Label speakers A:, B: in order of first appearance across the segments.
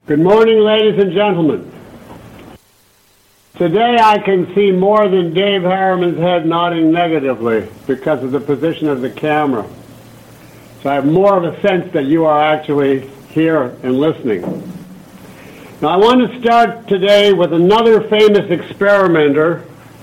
A: Good morning, ladies and gentlemen. Today I can see more than Dave Harriman's head nodding negatively because of the position of the camera. So I have more of a sense that you are actually here and listening. Now I want to start today with another famous experimenter,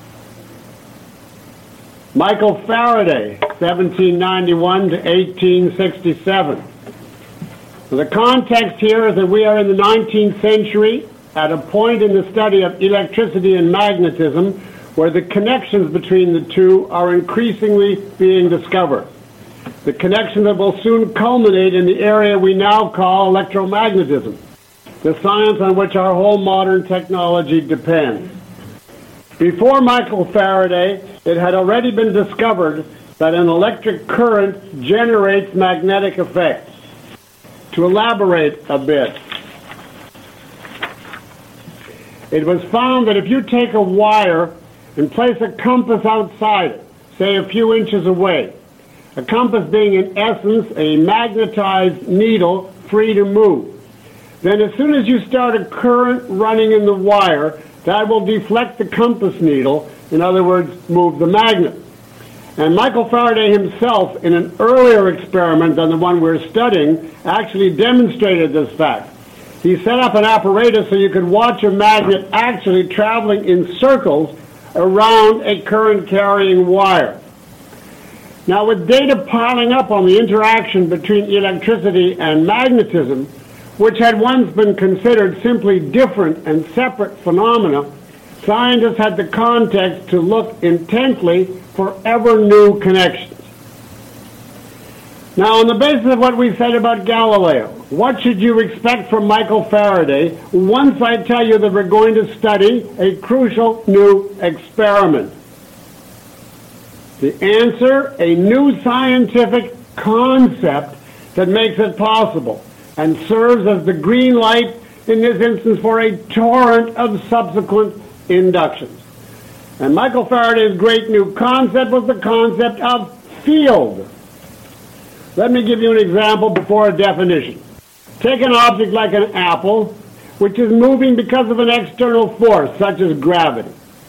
A: Michael Faraday, 1791 to 1867. So the context here is that we are in the 19th century at a point in the study of electricity and magnetism where the connections between the two are increasingly being discovered. The connection that will soon culminate in the area we now call electromagnetism, the science on which our whole modern technology depends. Before Michael Faraday, it had already been discovered that an electric current generates magnetic effects. To elaborate a bit, it was found that if you take a wire and place a compass outside it, say a few inches away, a compass being in essence a magnetized needle free to move, then as soon as you start a current running in the wire, that will deflect the compass needle, in other words, move the magnet. And Michael Faraday himself, in an earlier experiment than the one we're studying, actually demonstrated this fact. He set up an apparatus so you could watch a magnet actually traveling in circles around a current-carrying wire. Now, with data piling up on the interaction between electricity and magnetism, which had once been considered simply different and separate phenomena, scientists had the context to look intently for ever new connections. Now, on the basis of what we said about Galileo, what should you expect from Michael Faraday once I tell you that we're going to study a crucial new experiment? The answer, a new scientific concept that makes it possible and serves as the green light, in this instance, for a torrent of subsequent inductions. And Michael Faraday's great new concept was the concept of field. Let me give you an example before a definition. Take an object like an apple, which is moving because of an external force, such as gravity.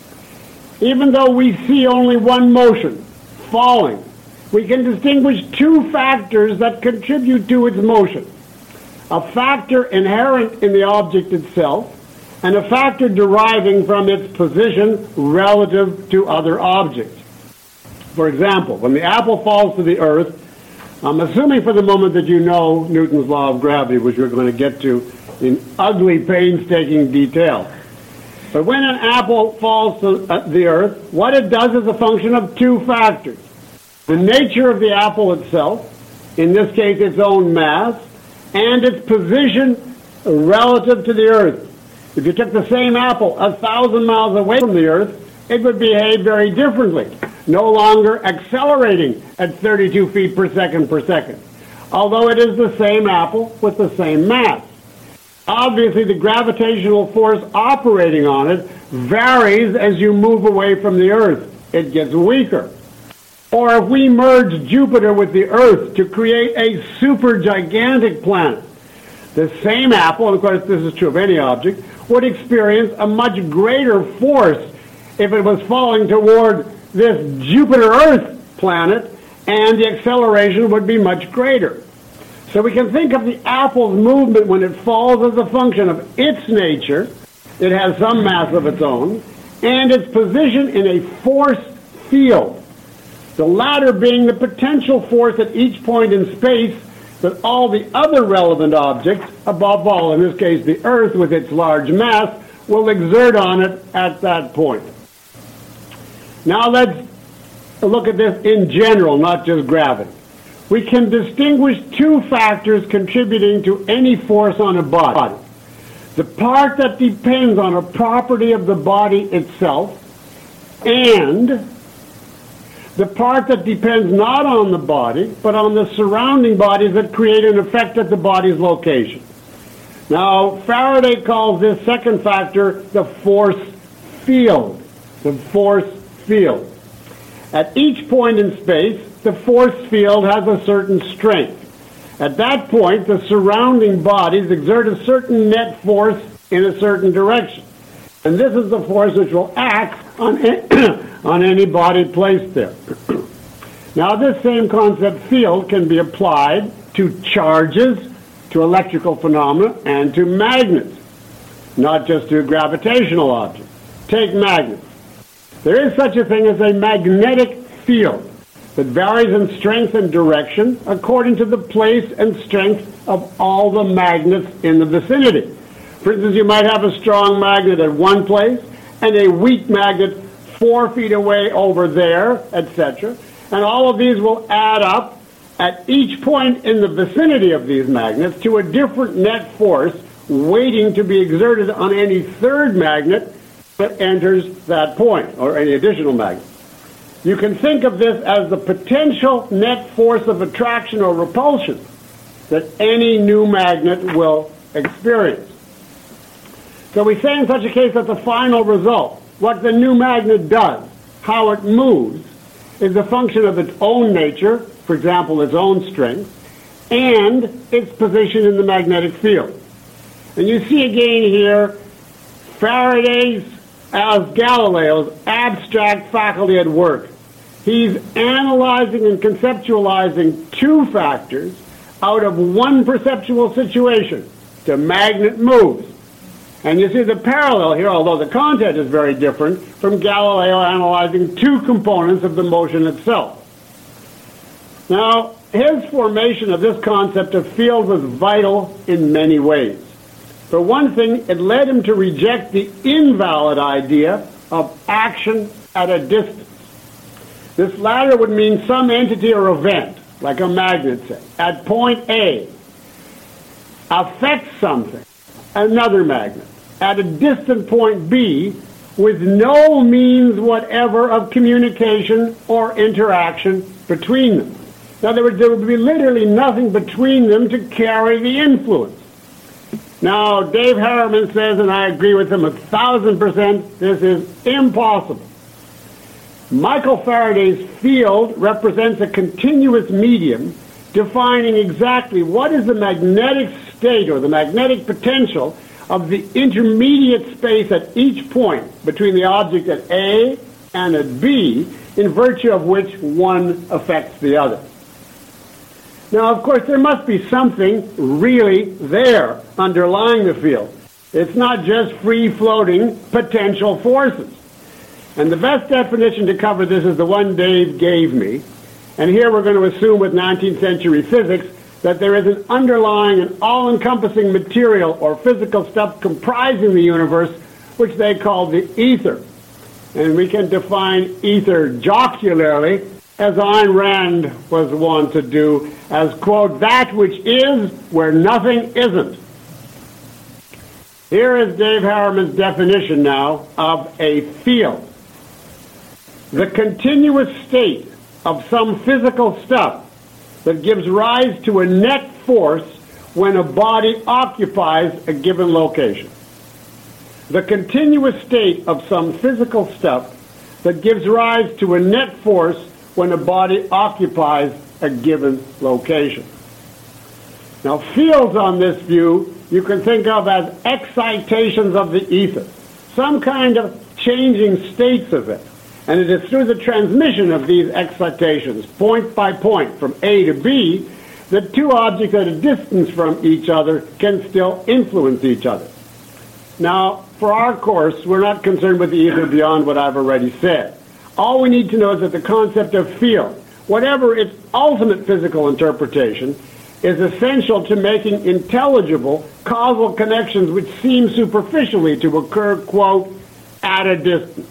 A: Even though we see only one motion, falling, we can distinguish two factors that contribute to its motion. A factor inherent in the object itself, and a factor deriving from its position relative to other objects. For example, when the apple falls to the earth, I'm assuming for the moment that you know Newton's law of gravity, which we're going to get to in ugly, painstaking detail. But when an apple falls to the earth, what it does is a function of two factors. The nature of the apple itself, in this case its own mass, and its position relative to the earth. If you took the same apple 1,000 miles away from the earth, it would behave very differently, no longer accelerating at 32 feet per second, although it is the same apple with the same mass. Obviously, the gravitational force operating on it varies as you move away from the earth. It gets weaker. Or if we merge Jupiter with the earth to create a supergigantic planet, the same apple, and of course this is true of any object, would experience a much greater force if it was falling toward this Jupiter-Earth planet, and the acceleration would be much greater. So we can think of the apple's movement when it falls as a function of its nature. It has some mass of its own, and its position in a force field, the latter being the potential force at each point in space that all the other relevant objects, above all, in this case the Earth with its large mass, will exert on it at that point. Now let's look at this in general, not just gravity. We can distinguish two factors contributing to any force on a body. The part that depends on a property of the body itself, and the part that depends not on the body, but on the surrounding bodies that create an effect at the body's location. Now, Faraday calls this second factor the force field. The force field. At each point in space, the force field has a certain strength. At that point, the surrounding bodies exert a certain net force in a certain direction. And this is the force which will act on, on any body placed there. Now, this same concept field can be applied to charges, to electrical phenomena, and to magnets, not just to gravitational objects. Take magnets. There is such a thing as a magnetic field that varies in strength and direction according to the place and strength of all the magnets in the vicinity. For instance, you might have a strong magnet at one place and a weak magnet 4 feet away over there, etc. And all of these will add up at each point in the vicinity of these magnets to a different net force waiting to be exerted on any third magnet that enters that point, or any additional magnet. You can think of this as the potential net force of attraction or repulsion that any new magnet will experience. So we say in such a case that the final result, what the new magnet does, how it moves, is a function of its own nature, for example, its own strength, and its position in the magnetic field. And you see again here Faraday's, as Galileo's, abstract faculty at work. He's analyzing and conceptualizing two factors out of one perceptual situation. The magnet moves. And you see the parallel here, although the content is very different, from Galileo analyzing two components of the motion itself. Now, his formation of this concept of field was vital in many ways. For one thing, it led him to reject the invalid idea of action at a distance. This latter would mean some entity or event, like a magnet, say, at point A, affects something, another magnet, at a distant point B, with no means whatever of communication or interaction between them. In other words, there would be literally nothing between them to carry the influence. Now, Dave Harriman says, and I agree with him 1,000%, this is impossible. Michael Faraday's field represents a continuous medium defining exactly what is the magnetic state or the magnetic potential of the intermediate space at each point between the object at A and at B, in virtue of which one affects the other. Now, of course, there must be something really there underlying the field. It's not just free-floating potential forces. And the best definition to cover this is the one Dave gave me. And here we're going to assume with 19th century physics that there is an underlying and all-encompassing material or physical stuff comprising the universe, which they call the ether. And we can define ether jocularly, as Ayn Rand was wont to do, as, quote, that which is where nothing isn't. Here is Dave Harriman's definition now of a field. The continuous state of some physical stuff that gives rise to a net force when a body occupies a given location. The continuous state of some physical stuff that gives rise to a net force when a body occupies a given location. Now, fields on this view you can think of as excitations of the ether, some kind of changing states of it. And it is through the transmission of these excitations, point by point, from A to B, that two objects at a distance from each other can still influence each other. Now, for our course, we're not concerned with the ether beyond what I've already said. All we need to know is that the concept of field, whatever its ultimate physical interpretation, is essential to making intelligible causal connections which seem superficially to occur, quote, at a distance.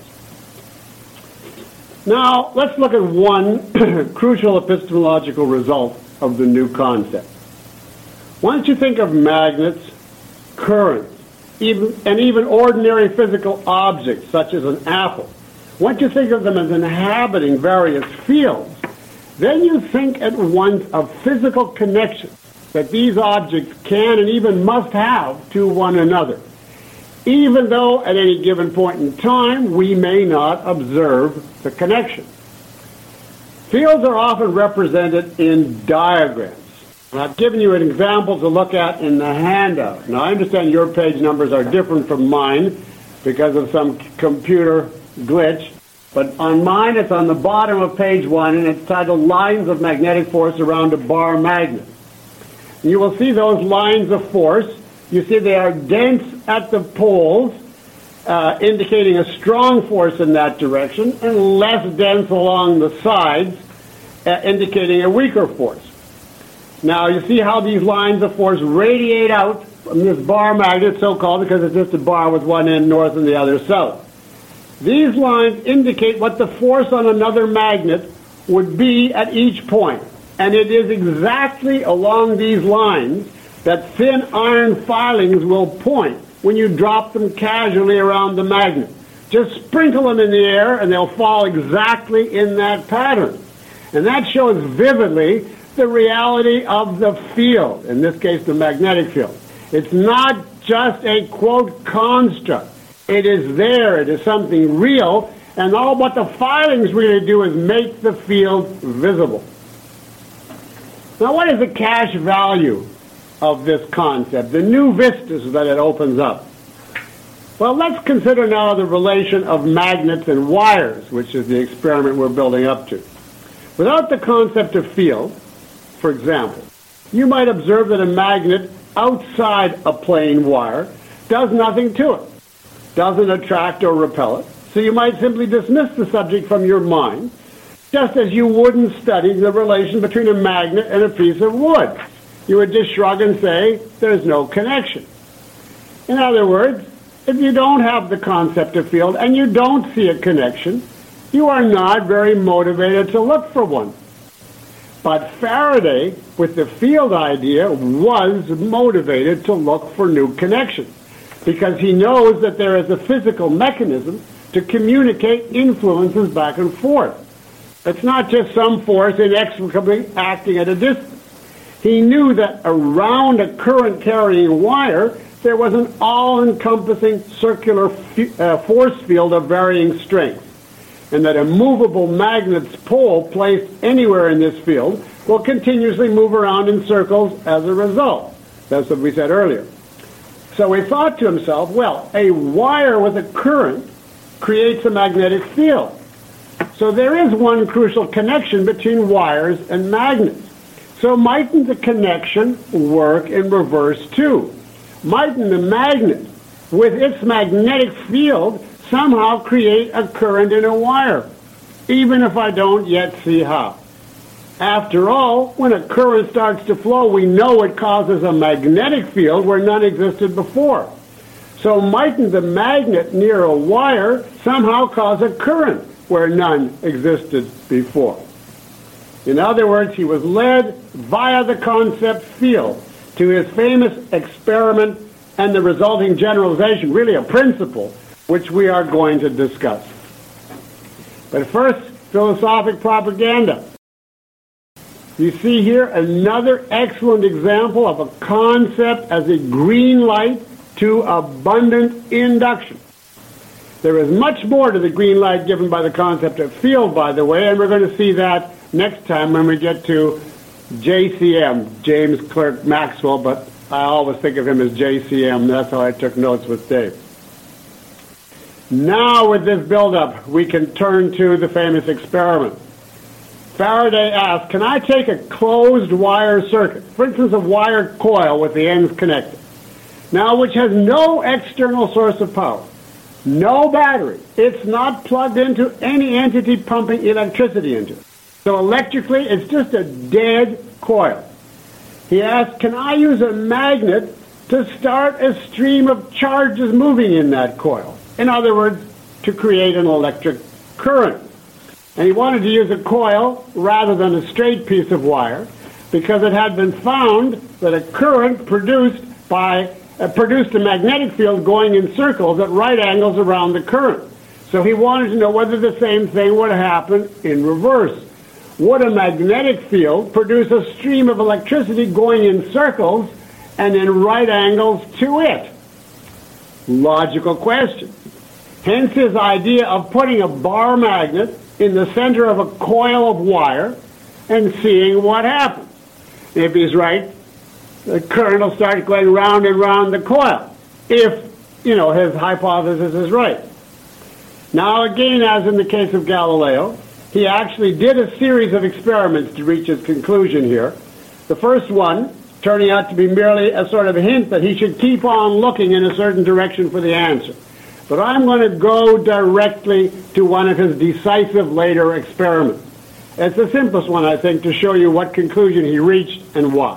A: Now, let's look at one crucial epistemological result of the new concept. Once you think of magnets, currents, and even ordinary physical objects, such as an apple, once you think of them as inhabiting various fields, then you think at once of physical connections that these objects can and even must have to one another, even though at any given point in time we may not observe the connection. Fields are often represented in diagrams. And I've given you an example to look at in the handout. Now, I understand your page numbers are different from mine because of some computer glitch, but on mine it's on the bottom of page 1, and it's titled Lines of Magnetic Force Around a Bar Magnet. And you will see those lines of force. You see they are dense at the poles, indicating a strong force in that direction, and less dense along the sides, indicating a weaker force. Now, you see how these lines of force radiate out from this bar magnet, so-called, because it's just a bar with one end north and the other south. These lines indicate what the force on another magnet would be at each point. And it is exactly along these lines that thin iron filings will point when you drop them casually around the magnet. Just sprinkle them in the air and they'll fall exactly in that pattern. And that shows vividly the reality of the field, in this case the magnetic field. It's not just a, quote, construct. It is there. It is something real. And all what the filings really do is make the field visible. Now, what is the cash value of this concept, the new vistas that it opens up? Well, let's consider now the relation of magnets and wires, which is the experiment we're building up to. Without the concept of field, for example, you might observe that a magnet outside a plain wire does nothing to it, doesn't attract or repel it, so you might simply dismiss the subject from your mind, just as you wouldn't study the relation between a magnet and a piece of wood. You would just shrug and say, there's no connection. In other words, if you don't have the concept of field and you don't see a connection, you are not very motivated to look for one. But Faraday, with the field idea, was motivated to look for new connections because he knows that there is a physical mechanism to communicate influences back and forth. It's not just some force inexplicably acting at a distance. He knew that around a current-carrying wire, there was an all-encompassing circular force field of varying strength, and that a movable magnet's pole placed anywhere in this field will continuously move around in circles as a result. That's what we said earlier. So he thought to himself, well, a wire with a current creates a magnetic field. So there is one crucial connection between wires and magnets. So mightn't the connection work in reverse too? Mightn't the magnet, with its magnetic field, somehow create a current in a wire, even if I don't yet see how? After all, when a current starts to flow, we know it causes a magnetic field where none existed before. So mightn't the magnet near a wire somehow cause a current where none existed before? In other words, he was led via the concept field to his famous experiment and the resulting generalization, really a principle, which we are going to discuss. But first, philosophic propaganda. You see here another excellent example of a concept as a green light to abundant induction. There is much more to the green light given by the concept of field, by the way, and we're going to see that next time when we get to JCM, James Clerk Maxwell, but I always think of him as JCM. That's how I took notes with Dave. Now, with this build-up, we can turn to the famous experiment. Faraday asked, can I take a closed wire circuit, for instance, a wire coil with the ends connected, now which has no external source of power, no battery, it's not plugged into any entity pumping electricity into it. So electrically, it's just a dead coil. He asked, can I use a magnet to start a stream of charges moving in that coil? In other words, to create an electric current. And he wanted to use a coil rather than a straight piece of wire because it had been found that a current produced a magnetic field going in circles at right angles around the current. So he wanted to know whether the same thing would happen in reverse. Would a magnetic field produce a stream of electricity going in circles and in right angles to it? Logical question. Hence his idea of putting a bar magnet in the center of a coil of wire and seeing what happens. If he's right, the current will start going round and round the coil, if, his hypothesis is right. Now, again, as in the case of Galileo, he actually did a series of experiments to reach his conclusion here. The first one turning out to be merely a sort of hint that he should keep on looking in a certain direction for the answer. But I'm going to go directly to one of his decisive later experiments. It's the simplest one, I think, to show you what conclusion he reached and why.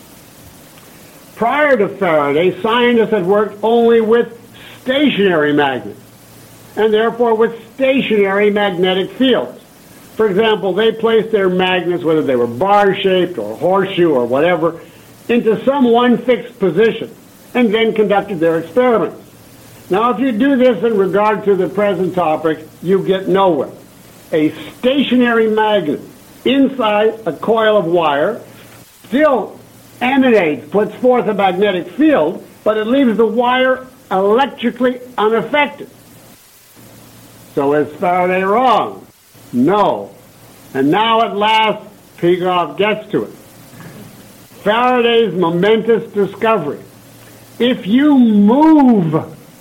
A: Prior to Faraday, scientists had worked only with stationary magnets, and therefore with stationary magnetic fields. For example, they placed their magnets, whether they were bar-shaped or horseshoe or whatever, into some one fixed position, and then conducted their experiments. Now, if you do this in regard to the present topic, you get nowhere. A stationary magnet inside a coil of wire still puts forth a magnetic field, but it leaves the wire electrically unaffected. So is Faraday wrong? No. And now at last, Peikoff gets to it. Faraday's momentous discovery. If you move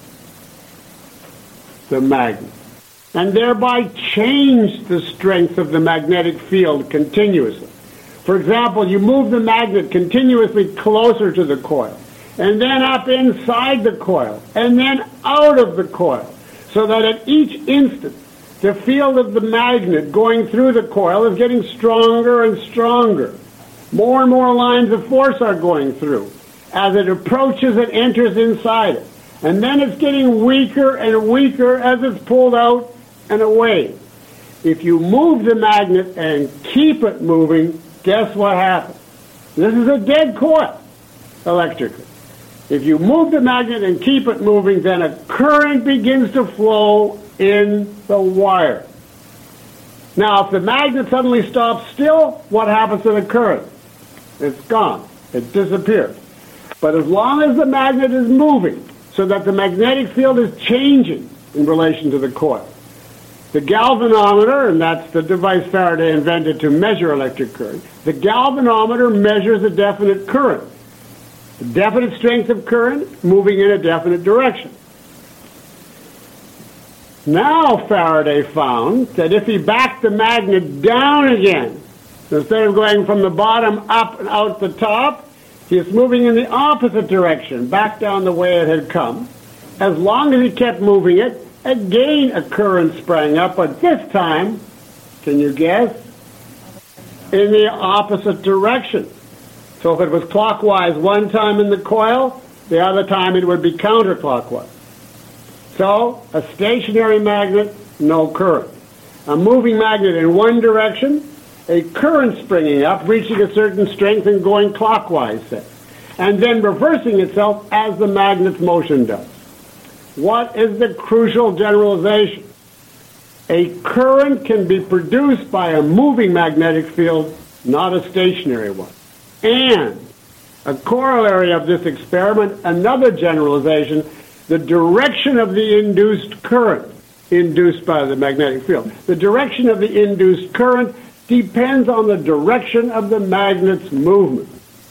A: the magnet and thereby change the strength of the magnetic field continuously. For example, you move the magnet continuously closer to the coil, and then up inside the coil, and then out of the coil, so that at each instant, the field of the magnet going through the coil is getting stronger and stronger. More and more lines of force are going through. As it approaches, it enters inside it. And then it's getting weaker and weaker as it's pulled out and away. If you move the magnet and keep it moving, guess what happens? This is a dead coil, electrically. If you move the magnet and keep it moving, then a current begins to flow in the wire. Now, if the magnet suddenly stops still, what happens to the current? It's gone. It disappears. But as long as the magnet is moving, so that the magnetic field is changing in relation to the coil, the galvanometer, and that's the device Faraday invented to measure electric current, the galvanometer measures a definite current, a definite strength of current moving in a definite direction. Now Faraday found that if he backed the magnet down again, instead of going from the bottom up and out the top, he's moving in the opposite direction, back down the way it had come. As long as he kept moving it, again a current sprang up, but this time, can you guess? In the opposite direction. So if it was clockwise one time in the coil, the other time it would be counterclockwise. So, a stationary magnet, no current. A moving magnet in one direction, a current springing up, reaching a certain strength and going clockwise, say, and then reversing itself as the magnet's motion does. What is the crucial generalization? A current can be produced by a moving magnetic field, not a stationary one. And a corollary of this experiment, another generalization, the direction of the induced current induced by the magnetic field. The direction of the induced current depends on the direction of the magnet's movement.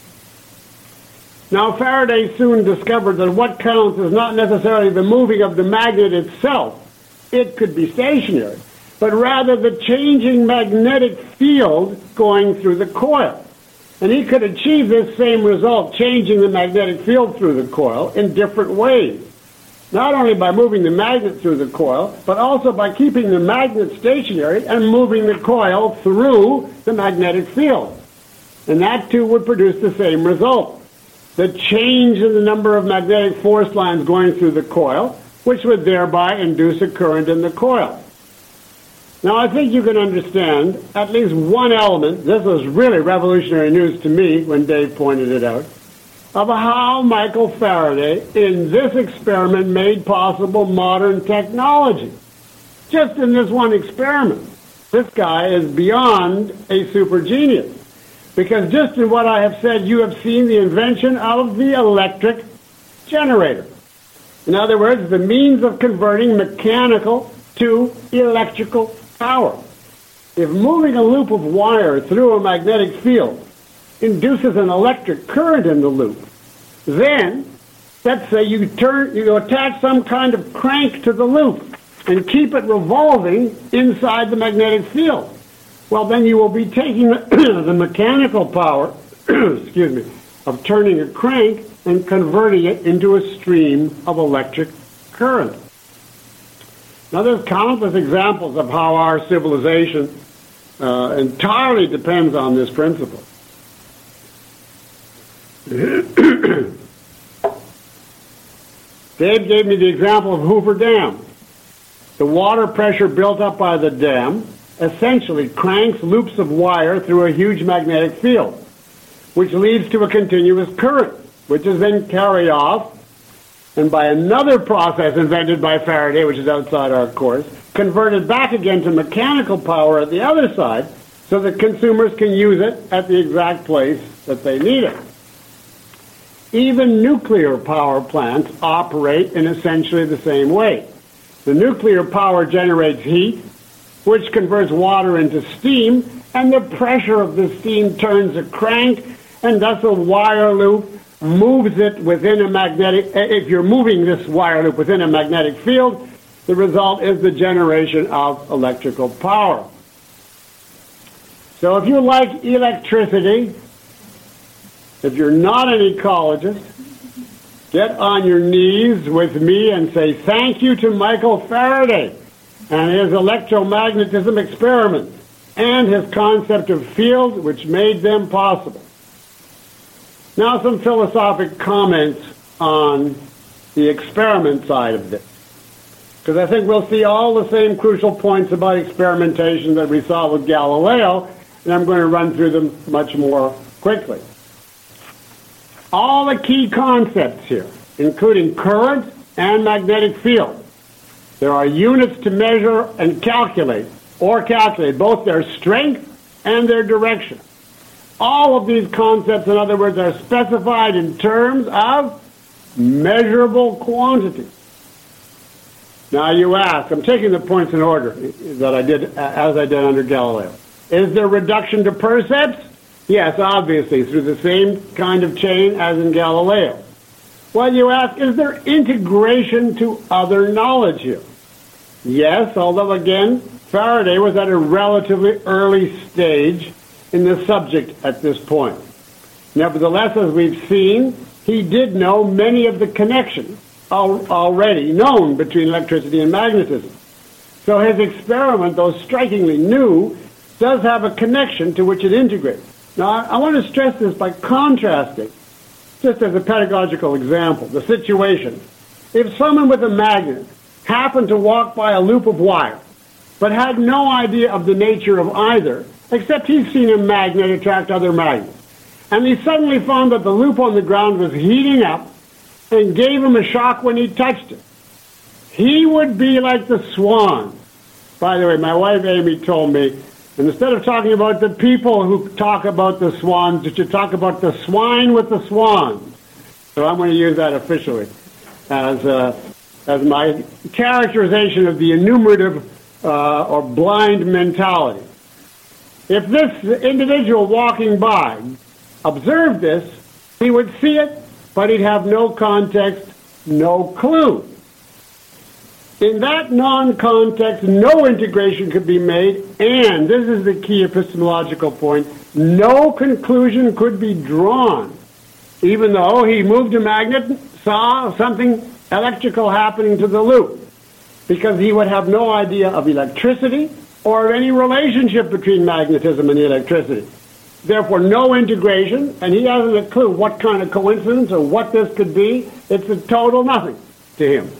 A: Now, Faraday soon discovered that what counts is not necessarily the moving of the magnet itself. It could be stationary, but rather the changing magnetic field going through the coil. And he could achieve this same result, changing the magnetic field through the coil, in different ways. Not only by moving the magnet through the coil, but also by keeping the magnet stationary and moving the coil through the magnetic field. And that, too, would produce the same result. The change in the number of magnetic force lines going through the coil, which would thereby induce a current in the coil. Now, I think you can understand at least one element, this was really revolutionary news to me when Dave pointed it out, of how Michael Faraday, in this experiment, made possible modern technology. Just in this one experiment. This guy is beyond a super genius. Because just in what I have said, you have seen the invention of the electric generator. In other words, the means of converting mechanical to electrical power. If moving a loop of wire through a magnetic field induces an electric current in the loop. Then, let's say you attach some kind of crank to the loop and keep it revolving inside the magnetic field. Well, then you will be taking the mechanical power, excuse me, of turning a crank and converting it into a stream of electric current. Now, there's countless examples of how our civilization entirely depends on this principle. Dave gave me the example of Hoover Dam. The water pressure built up by the dam essentially cranks loops of wire through a huge magnetic field, which leads to a continuous current, which is then carried off, and by another process invented by Faraday, which is outside our course, converted back again to mechanical power at the other side, so that consumers can use it at the exact place that they need it. Even nuclear power plants operate in essentially the same way. The nuclear power generates heat, which converts water into steam, and the pressure of the steam turns a crank, and thus a wire loop moves it within a magnetic, if you're moving this wire loop within a magnetic field, the result is the generation of electrical power. So if you like electricity, if you're not an ecologist, get on your knees with me and say thank you to Michael Faraday and his electromagnetism experiments and his concept of field, which made them possible. Now some philosophic comments on the experiment side of this, because I think we'll see all the same crucial points about experimentation that we saw with Galileo, and I'm going to run through them much more quickly. All the key concepts here, including current and magnetic field. There are units to measure and calculate both their strength and their direction. All of these concepts, in other words, are specified in terms of measurable quantities. Now you ask, I'm taking the points in order that I did, as I did under Galileo. Is there reduction to percepts? Yes, obviously, through the same kind of chain as in Galileo. Well, you ask, is there integration to other knowledge here? Yes, although again, Faraday was at a relatively early stage in the subject at this point. Nevertheless, as we've seen, he did know many of the connections already known between electricity and magnetism. So his experiment, though strikingly new, does have a connection to which it integrates. Now, I want to stress this by contrasting, just as a pedagogical example, the situation. If someone with a magnet happened to walk by a loop of wire, but had no idea of the nature of either, except he's seen a magnet attract other magnets, and he suddenly found that the loop on the ground was heating up and gave him a shock when he touched it, he would be like the swan. By the way, my wife Amy told me, and instead of talking about the people who talk about the swans, you should talk about the swine with the swans. So I'm going to use that officially as my characterization of the enumerative or blind mentality. If this individual walking by observed this, he would see it, but he'd have no context, no clue. In that non-context, no integration could be made, and this is the key epistemological point, no conclusion could be drawn, even though he moved a magnet, saw something electrical happening to the loop, because he would have no idea of electricity or any relationship between magnetism and electricity. Therefore, no integration, and he hasn't a clue what kind of coincidence or what this could be. It's a total nothing to him.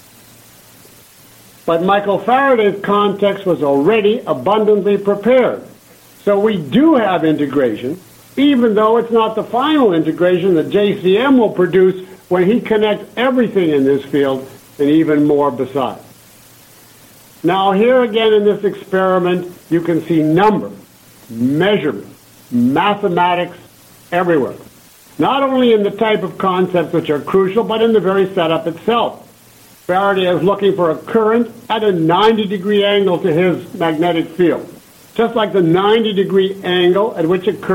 A: But Michael Faraday's context was already abundantly prepared. So we do have integration, even though it's not the final integration that JCM will produce when he connects everything in this field and even more besides. Now here again in this experiment, you can see numbers, measurement, mathematics everywhere. Not only in the type of concepts which are crucial, but in the very setup itself. Faraday is looking for a current at a 90-degree angle to his magnetic field, just like the 90-degree angle at which a current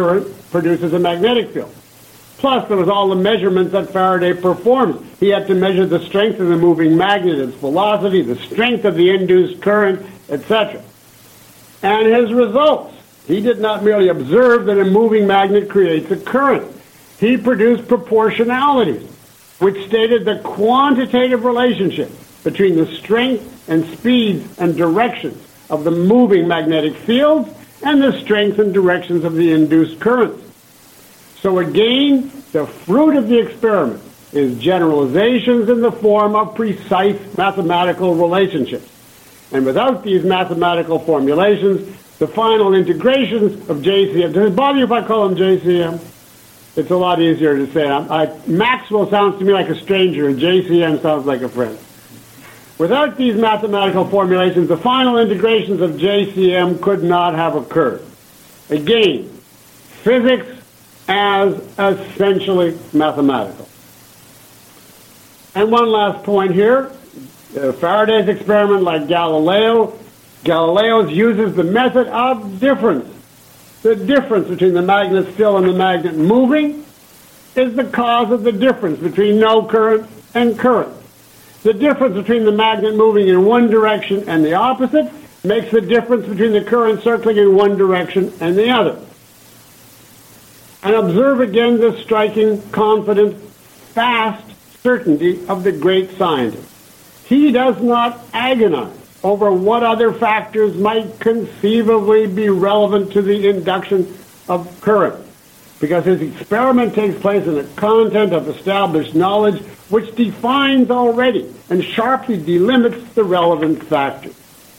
A: produces a magnetic field. Plus, there was all the measurements that Faraday performed. He had to measure the strength of the moving magnet, its velocity, the strength of the induced current, etc. And his results. He did not merely observe that a moving magnet creates a current. He produced proportionalities, which stated the quantitative relationship between the strength and speeds and directions of the moving magnetic fields and the strength and directions of the induced currents. So again, the fruit of the experiment is generalizations in the form of precise mathematical relationships. And without these mathematical formulations, the final integrations of JCM, does it bother you if I call them JCM? It's a lot easier to say. Maxwell sounds to me like a stranger, and JCM sounds like a friend. Without these mathematical formulations, the final integrations of JCM could not have occurred. Again, physics as essentially mathematical. And one last point here. Faraday's experiment, like Galileo's uses the method of difference. The difference between the magnet still and the magnet moving is the cause of the difference between no current and current. The difference between the magnet moving in one direction and the opposite makes the difference between the current circling in one direction and the other. And observe again the striking, confident, fast certainty of the great scientist. He does not agonize over what other factors might conceivably be relevant to the induction of current, because his experiment takes place in the content of established knowledge which defines already and sharply delimits the relevant factors.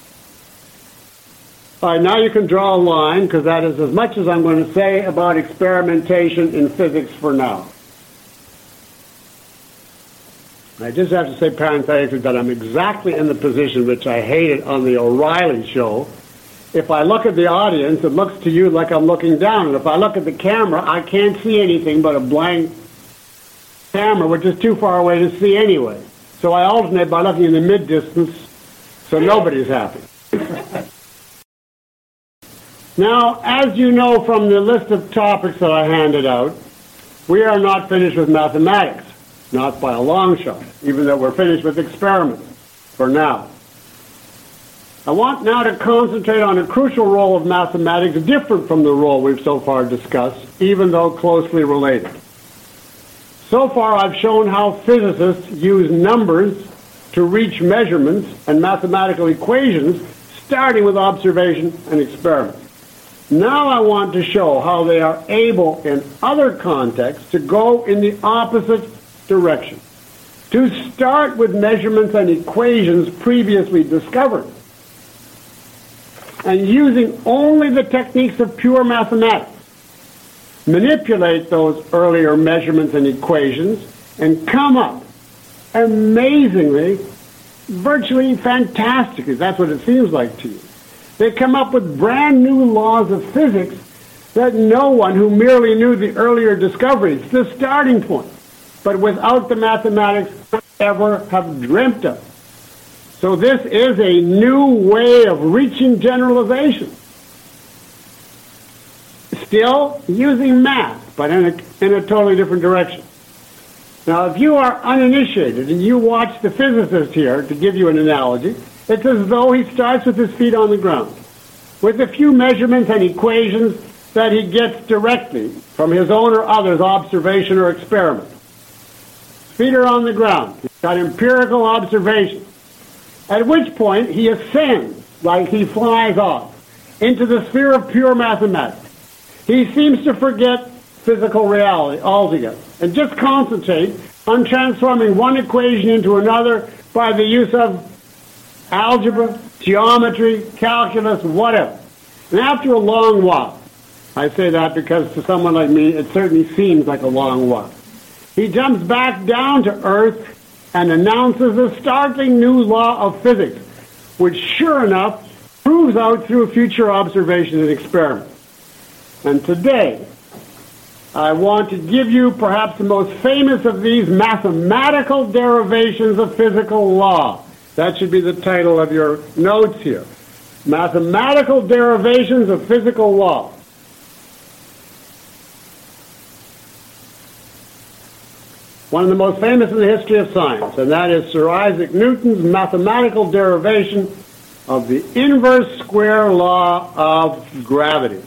A: All right, now you can draw a line, because that is as much as I'm going to say about experimentation in physics for now. I just have to say parenthetically that I'm exactly in the position which I hated on the O'Reilly show. If I look at the audience, it looks to you like I'm looking down. And if I look at the camera, I can't see anything but a blank camera, which is too far away to see anyway. So I alternate by looking in the mid-distance, so nobody's happy. Now, as you know from the list of topics that I handed out, we are not finished with mathematics. Not by a long shot, even though we're finished with experiments for now. I want now to concentrate on a crucial role of mathematics different from the role we've so far discussed, even though closely related. So far, I've shown how physicists use numbers to reach measurements and mathematical equations, starting with observation and experiment. Now I want to show how they are able, in other contexts, to go in the opposite direction, to start with measurements and equations previously discovered, and using only the techniques of pure mathematics, manipulate those earlier measurements and equations, and come up amazingly, virtually fantastically, that's what it seems like to you. They come up with brand new laws of physics that no one who merely knew the earlier discoveries, the starting point, but without the mathematics, would ever have dreamt of. So this is a new way of reaching generalization. Still using math, but in a totally different direction. Now, if you are uninitiated and you watch the physicist here, to give you an analogy, it's as though he starts with his feet on the ground, with a few measurements and equations that he gets directly from his own or others' observation or experiment. Feet are on the ground. He's got empirical observation. At which point he ascends, like he flies off, into the sphere of pure mathematics. He seems to forget physical reality altogether and just concentrate on transforming one equation into another by the use of algebra, geometry, calculus, whatever. And after a long while, I say that because to someone like me, it certainly seems like a long while, he jumps back down to earth and announces a startling new law of physics, which sure enough proves out through future observations and experiments. And today, I want to give you perhaps the most famous of these mathematical derivations of physical law. That should be the title of your notes here. Mathematical derivations of physical law. one of the most famous in the history of science, and that is Sir Isaac Newton's mathematical derivation of the inverse square law of gravity.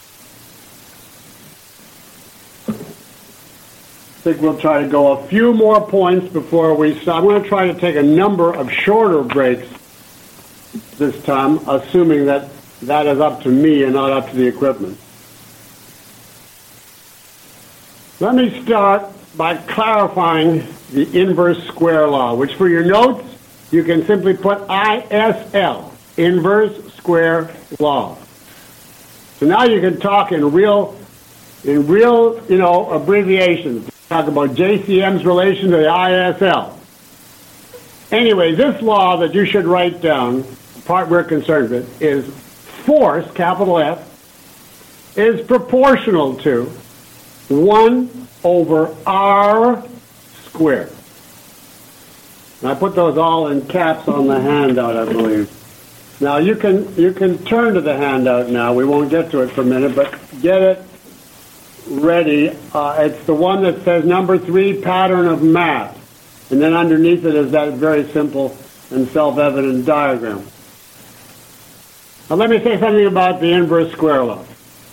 A: I think we'll try to go a few more points before we start. I'm going to try to take a number of shorter breaks this time, assuming that that is up to me and not up to the equipment. Let me start by clarifying the inverse square law, which for your notes, you can simply put ISL, inverse square law. So now you can talk in real, abbreviations. Talk about JCM's relation to the ISL. Anyway, this law that you should write down, the part we're concerned with, is force, capital F, is proportional to 1 over R squared. And I put those all in caps on the handout, I believe. Now you can turn to the handout now. We won't get to it for a minute, but get it ready. It's the one that says number 3, pattern of mass. And then underneath it is that very simple and self-evident diagram. Now let me say something about the inverse square law.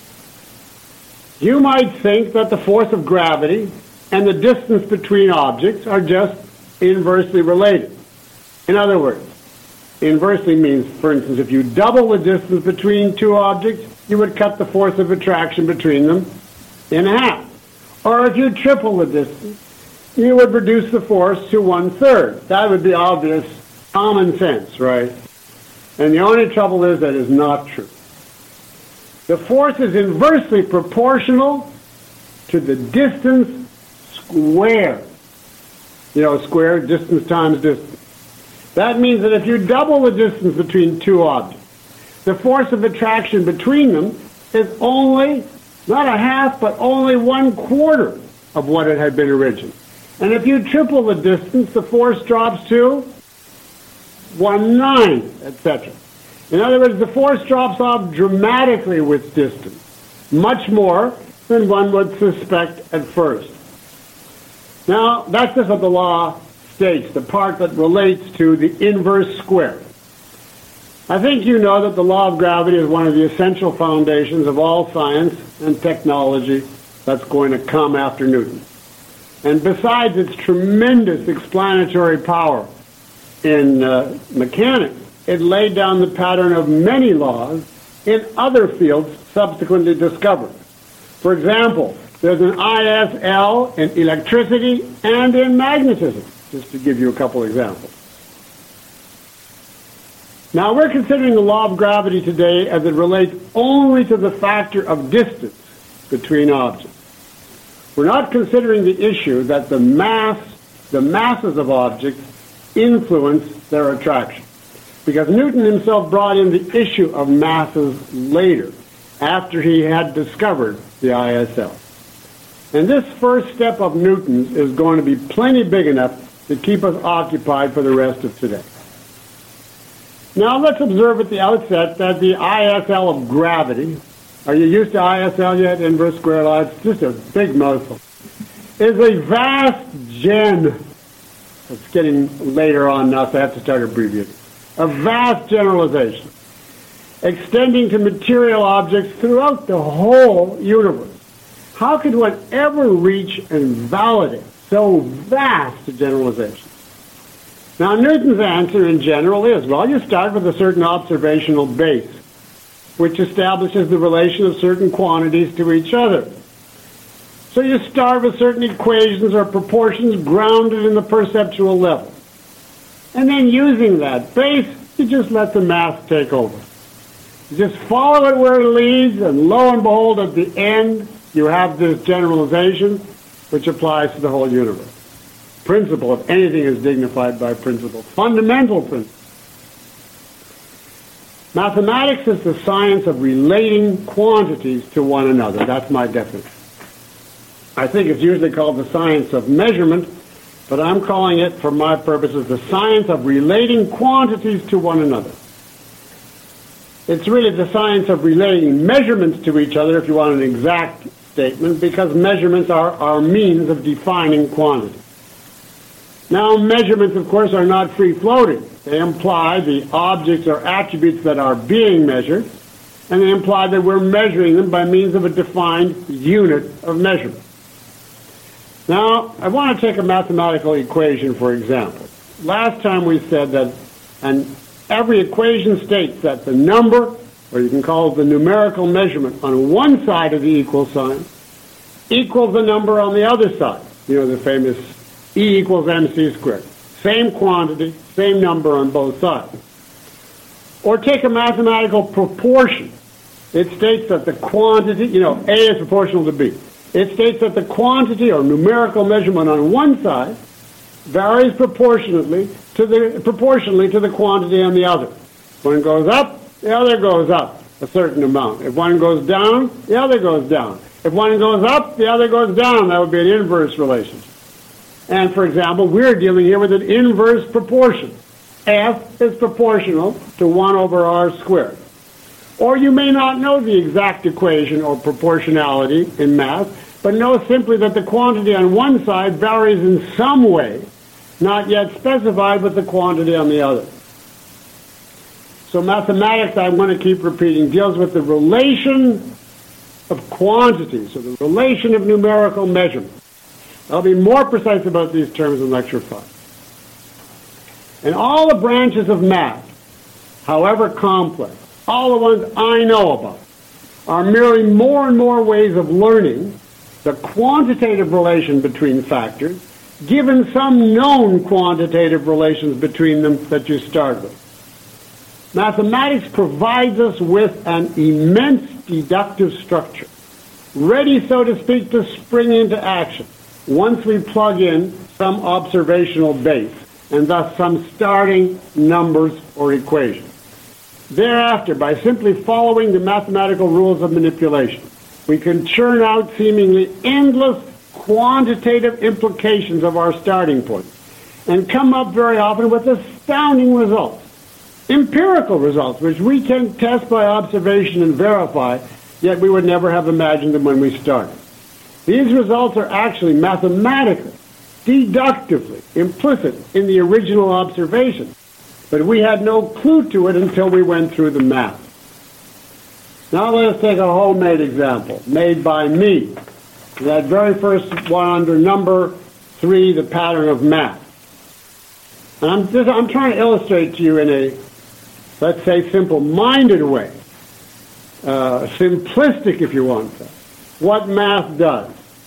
A: You might think that the force of gravity and the distance between objects are just inversely related. In other words, inversely means, for instance, if you double the distance between two objects, you would cut the force of attraction between them in half. Or if you triple the distance, you would reduce the force to 1/3. That would be obvious common sense, right? And the only trouble is that is not true. The force is inversely proportional to the distance squared. Square, distance times distance. That means that if you double the distance between two objects, the force of attraction between them is only, not a half, but only 1/4 of what it had been originally. And if you triple the distance, the force drops to 1/9, etc. In other words, the force drops off dramatically with distance, much more than one would suspect at first. Now, that's just what the law states, the part that relates to the inverse square. I think you know that the law of gravity is one of the essential foundations of all science and technology that's going to come after Newton. And besides its tremendous explanatory power in mechanics, it laid down the pattern of many laws in other fields subsequently discovered. For example, there's an ISL in electricity and in magnetism, just to give you a couple examples. Now, we're considering the law of gravity today as it relates only to the factor of distance between objects. We're not considering the issue that the masses of objects influence their attraction, because Newton himself brought in the issue of masses later, after he had discovered the ISL. And this first step of Newton's is going to be plenty big enough to keep us occupied for the rest of today. Now let's observe at the outset that the ISL of gravity, are you used to ISL yet, inverse square law? It's just a big mouthful, is a vast it's getting later on now, so I have to start abbreviating. A vast generalization extending to material objects throughout the whole universe. How could one ever reach and validate so vast a generalization? Now, Newton's answer in general is, well, you start with a certain observational base, which establishes the relation of certain quantities to each other. So you start with certain equations or proportions grounded in the perceptual level. And then using that base, you just let the math take over. You just follow it where it leads, and lo and behold, at the end, you have this generalization which applies to the whole universe. Principle, if anything, is dignified by principle. Fundamental principle. Mathematics is the science of relating quantities to one another. That's my definition. I think it's usually called the science of measurement, but I'm calling it, for my purposes, the science of relating quantities to one another. It's really the science of relating measurements to each other, if you want an exact statement, because measurements are our means of defining quantity. Now, measurements, of course, are not free-floating. They imply the objects or attributes that are being measured, and they imply that we're measuring them by means of a defined unit of measurement. Now, I want to take a mathematical equation, for example. Last time we said that every equation states that the number, or you can call it the numerical measurement, on one side of the equal sign equals the number on the other side. You know, the famous E equals mc squared. Same quantity, same number on both sides. Or take a mathematical proportion. It states that the quantity, you know, A is proportional to B. It states that the quantity or numerical measurement on one side varies proportionally to the quantity on the other. If one goes up, the other goes up a certain amount. If one goes down, the other goes down. If one goes up, the other goes down. That would be an inverse relationship. And for example, we're dealing here with an inverse proportion. F is proportional to 1 over r squared. Or you may not know the exact equation or proportionality in math, but know simply that the quantity on one side varies in some way, not yet specified with the quantity on the other. So mathematics, I'm going to keep repeating, deals with the relation of quantities, or the relation of numerical measurement. I'll be more precise about these terms in Lecture 5. And all the branches of math, however complex, all the ones I know about, are merely more and more ways of learning the quantitative relation between factors, given some known quantitative relations between them that you start with. Mathematics provides us with an immense deductive structure, ready, so to speak, to spring into action once we plug in some observational base, and thus some starting numbers or equations. Thereafter, by simply following the mathematical rules of manipulation, we can churn out seemingly endless quantitative implications of our starting point and come up very often with astounding results, empirical results, which we can test by observation and verify, yet we would never have imagined them when we started. These results are actually mathematically, deductively implicit in the original observation, but we had no clue to it until we went through the math. Now let us take a homemade example, made by me. That very first one under number 3, the pattern of math. And I'm trying to illustrate to you in a, let's say, simple-minded way, simplistic if you want to, what math does.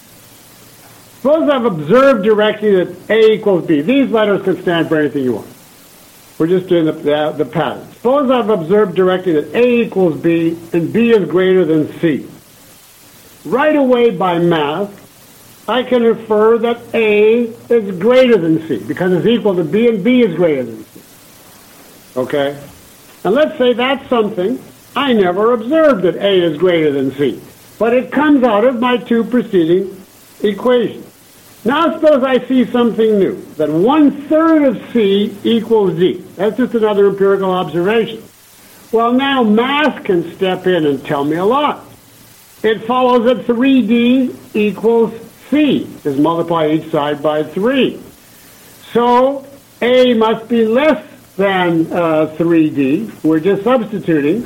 A: Suppose I've observed directly that A equals B. These letters can stand for anything you want. We're just doing the pattern. Suppose I've observed directly that A equals B and B is greater than C. Right away by math, I can infer that A is greater than C because it's equal to B and B is greater than C. Okay? And let's say that's something I never observed, that A is greater than C. But it comes out of my two preceding equations. Now suppose I see something new, that 1/3 of C equals D. That's just another empirical observation. Well, now math can step in and tell me a lot. It follows that 3D equals C. Just multiply each side by 3. So A must be less than 3D. We're just substituting.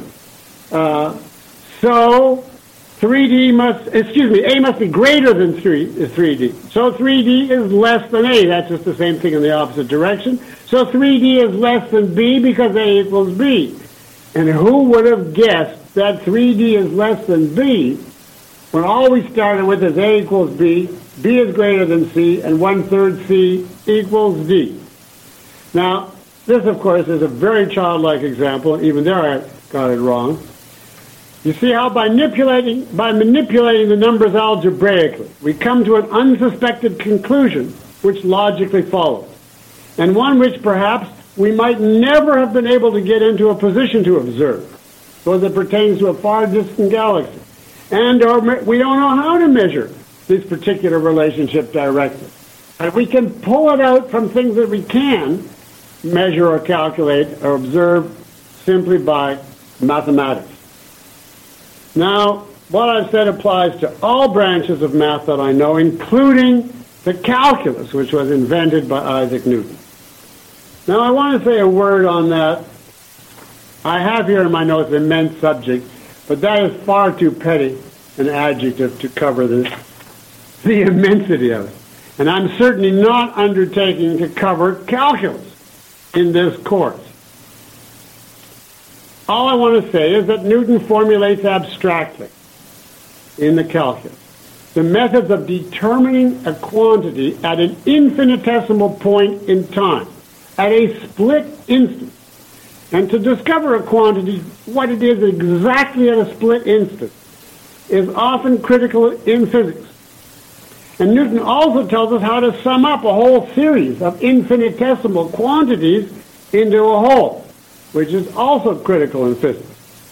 A: So A must be greater than 3D. So 3D is less than A. That's just the same thing in the opposite direction. So 3D is less than B because A equals B. And who would have guessed that 3D is less than B when all we started with is A equals B, B is greater than C, and 1/3 C equals D. Now, this, of course, is a very childlike example. Even there I got it wrong. You see how by manipulating the numbers algebraically, we come to an unsuspected conclusion which logically follows, and one which perhaps we might never have been able to get into a position to observe, because it pertains to a far distant galaxy. And we don't know how to measure this particular relationship directly. But we can pull it out from things that we can measure or calculate or observe simply by mathematics. Now, what I've said applies to all branches of math that I know, including the calculus, which was invented by Isaac Newton. Now, I want to say a word on that. I have here in my notes immense subject, but that is far too petty an adjective to cover the immensity of it. And I'm certainly not undertaking to cover calculus in this course. All I want to say is that Newton formulates abstractly in the calculus the methods of determining a quantity at an infinitesimal point in time, at a split instant. And to discover a quantity, what it is exactly at a split instant, is often critical in physics. And Newton also tells us how to sum up a whole series of infinitesimal quantities into a whole, which is also critical in physics.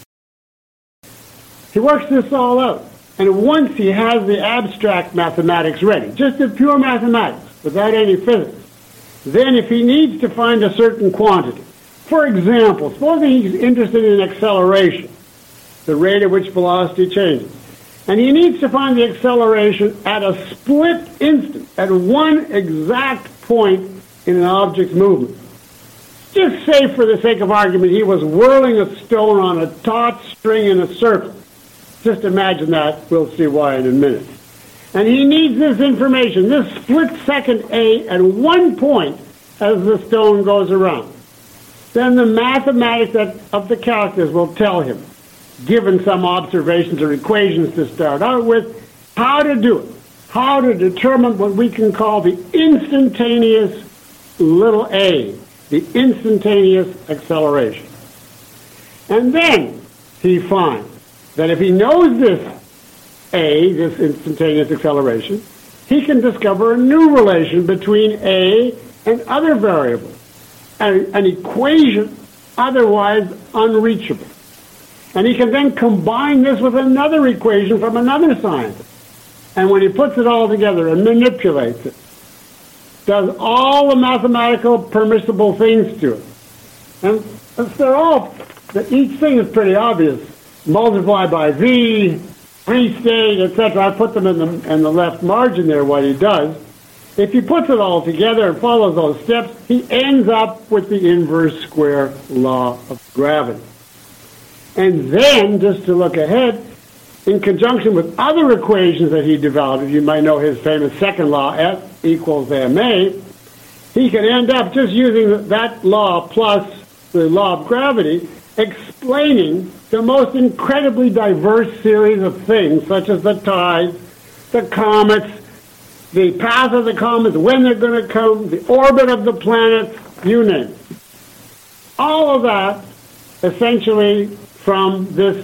A: He works this all out. And once he has the abstract mathematics ready, just the pure mathematics, without any physics, then if he needs to find a certain quantity, for example, supposing he's interested in acceleration, the rate at which velocity changes, and he needs to find the acceleration at a split instant, at one exact point in an object's movement. Just say, for the sake of argument, he was whirling a stone on a taut string in a circle. Just imagine that. We'll see why in a minute. And he needs this information, this split-second A at one point as the stone goes around. Then the mathematics of the calculus will tell him, given some observations or equations to start out with, how to do it, how to determine what we can call the instantaneous little a, the instantaneous acceleration. And then he finds that if he knows this a, this instantaneous acceleration, he can discover a new relation between a and other variables, an equation otherwise unreachable. And he can then combine this with another equation from another scientist. And when he puts it all together and manipulates it, does all the mathematical permissible things to it. And they're all, each thing is pretty obvious. Multiply by v, restate, etc. I put them in the left margin there, what he does. If he puts it all together and follows those steps, he ends up with the inverse square law of gravity. And then, just to look ahead, in conjunction with other equations that he developed, you might know his famous second law, F equals ma, he can end up just using that law plus the law of gravity, explaining the most incredibly diverse series of things, such as the tides, the comets, the path of the comets, when they're going to come, the orbit of the planets, you name it. All of that, essentially, from this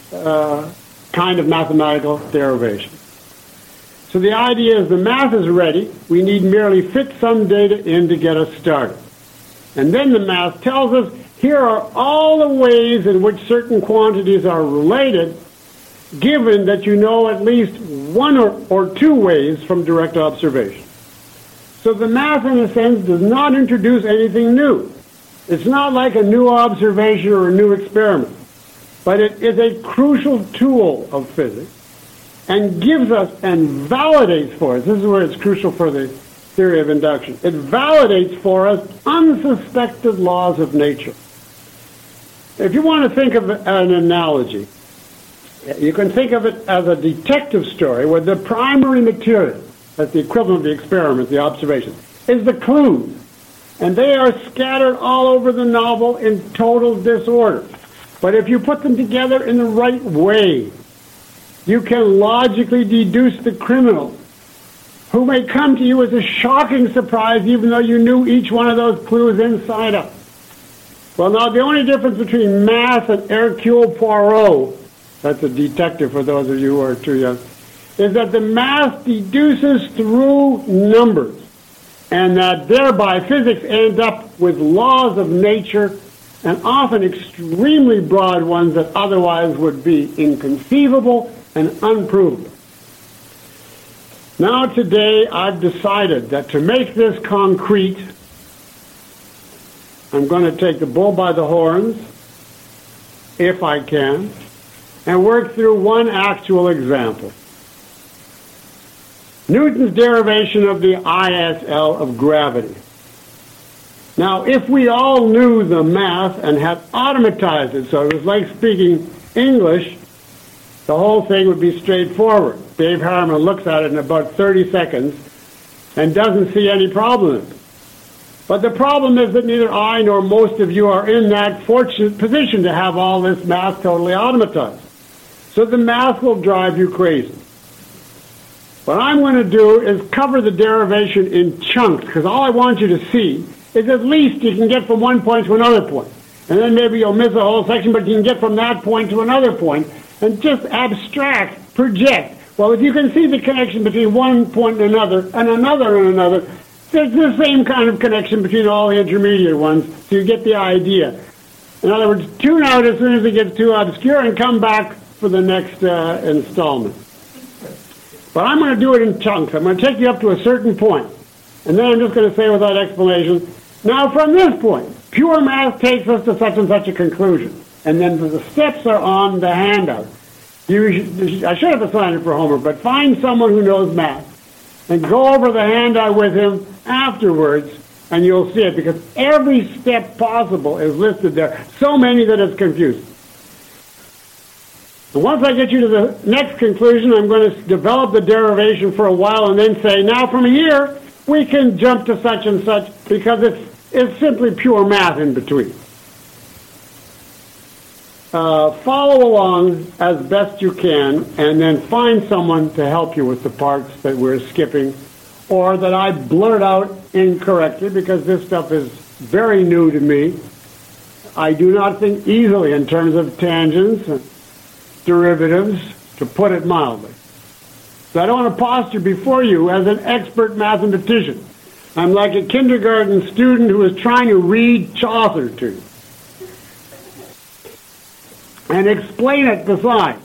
A: kind of mathematical derivation. So the idea is the math is ready. We need merely fit some data in to get us started. And then the math tells us here are all the ways in which certain quantities are related, given that you know at least one or two ways from direct observation. So the math, in a sense, does not introduce anything new. It's not like a new observation or a new experiment, but it is a crucial tool of physics and gives us and validates for us, this is where it's crucial for the theory of induction, it validates for us unsuspected laws of nature. If you want to think of an analogy, you can think of it as a detective story where the primary material, that's the equivalent of the experiment, the observation, is the clues. And they are scattered all over the novel in total disorder. But if you put them together in the right way, you can logically deduce the criminal, who may come to you as a shocking surprise even though you knew each one of those clues inside out. Well, now, the only difference between math and Hercule Poirot, that's a detective for those of you who are too young, is that the math deduces through numbers, and that thereby physics ends up with laws of nature, and often extremely broad ones that otherwise would be inconceivable and unprovable. Now, today, I've decided that to make this concrete, I'm going to take the bull by the horns, if I can, and work through one actual example. Newton's derivation of the ISL of gravity. Now, if we all knew the math and had automatized it, so it was like speaking English, the whole thing would be straightforward. Dave Harriman looks at it in about 30 seconds and doesn't see any problem in it. But the problem is that neither I nor most of you are in that fortunate position to have all this math totally automatized. So the math will drive you crazy. What I'm going to do is cover the derivation in chunks, because all I want you to see is at least you can get from one point to another point. And then maybe you'll miss a whole section, but you can get from that point to another point and just abstract, project. Well, if you can see the connection between one point and another, and another and another, there's the same kind of connection between all the intermediate ones, so you get the idea. In other words, tune out as soon as it gets too obscure and come back for the next installment. But I'm going to do it in chunks. I'm going to take you up to a certain point, and then I'm just going to say without explanation, now from this point, pure math takes us to such and such a conclusion. And then the steps are on the handout. I should have assigned it for homework, but find someone who knows math and go over the handout with him afterwards, and you'll see it, because every step possible is listed there. So many that it's confusing. And once I get you to the next conclusion, I'm going to develop the derivation for a while and then say, now from here, we can jump to such and such, because it's simply pure math in between. Follow along as best you can, and then find someone to help you with the parts that we're skipping or that I blurt out incorrectly, because this stuff is very new to me. I do not think easily in terms of tangents and derivatives, to put it mildly. So I don't want to posture before you as an expert mathematician. I'm like a kindergarten student who is trying to read Chaucer to you and explain it besides.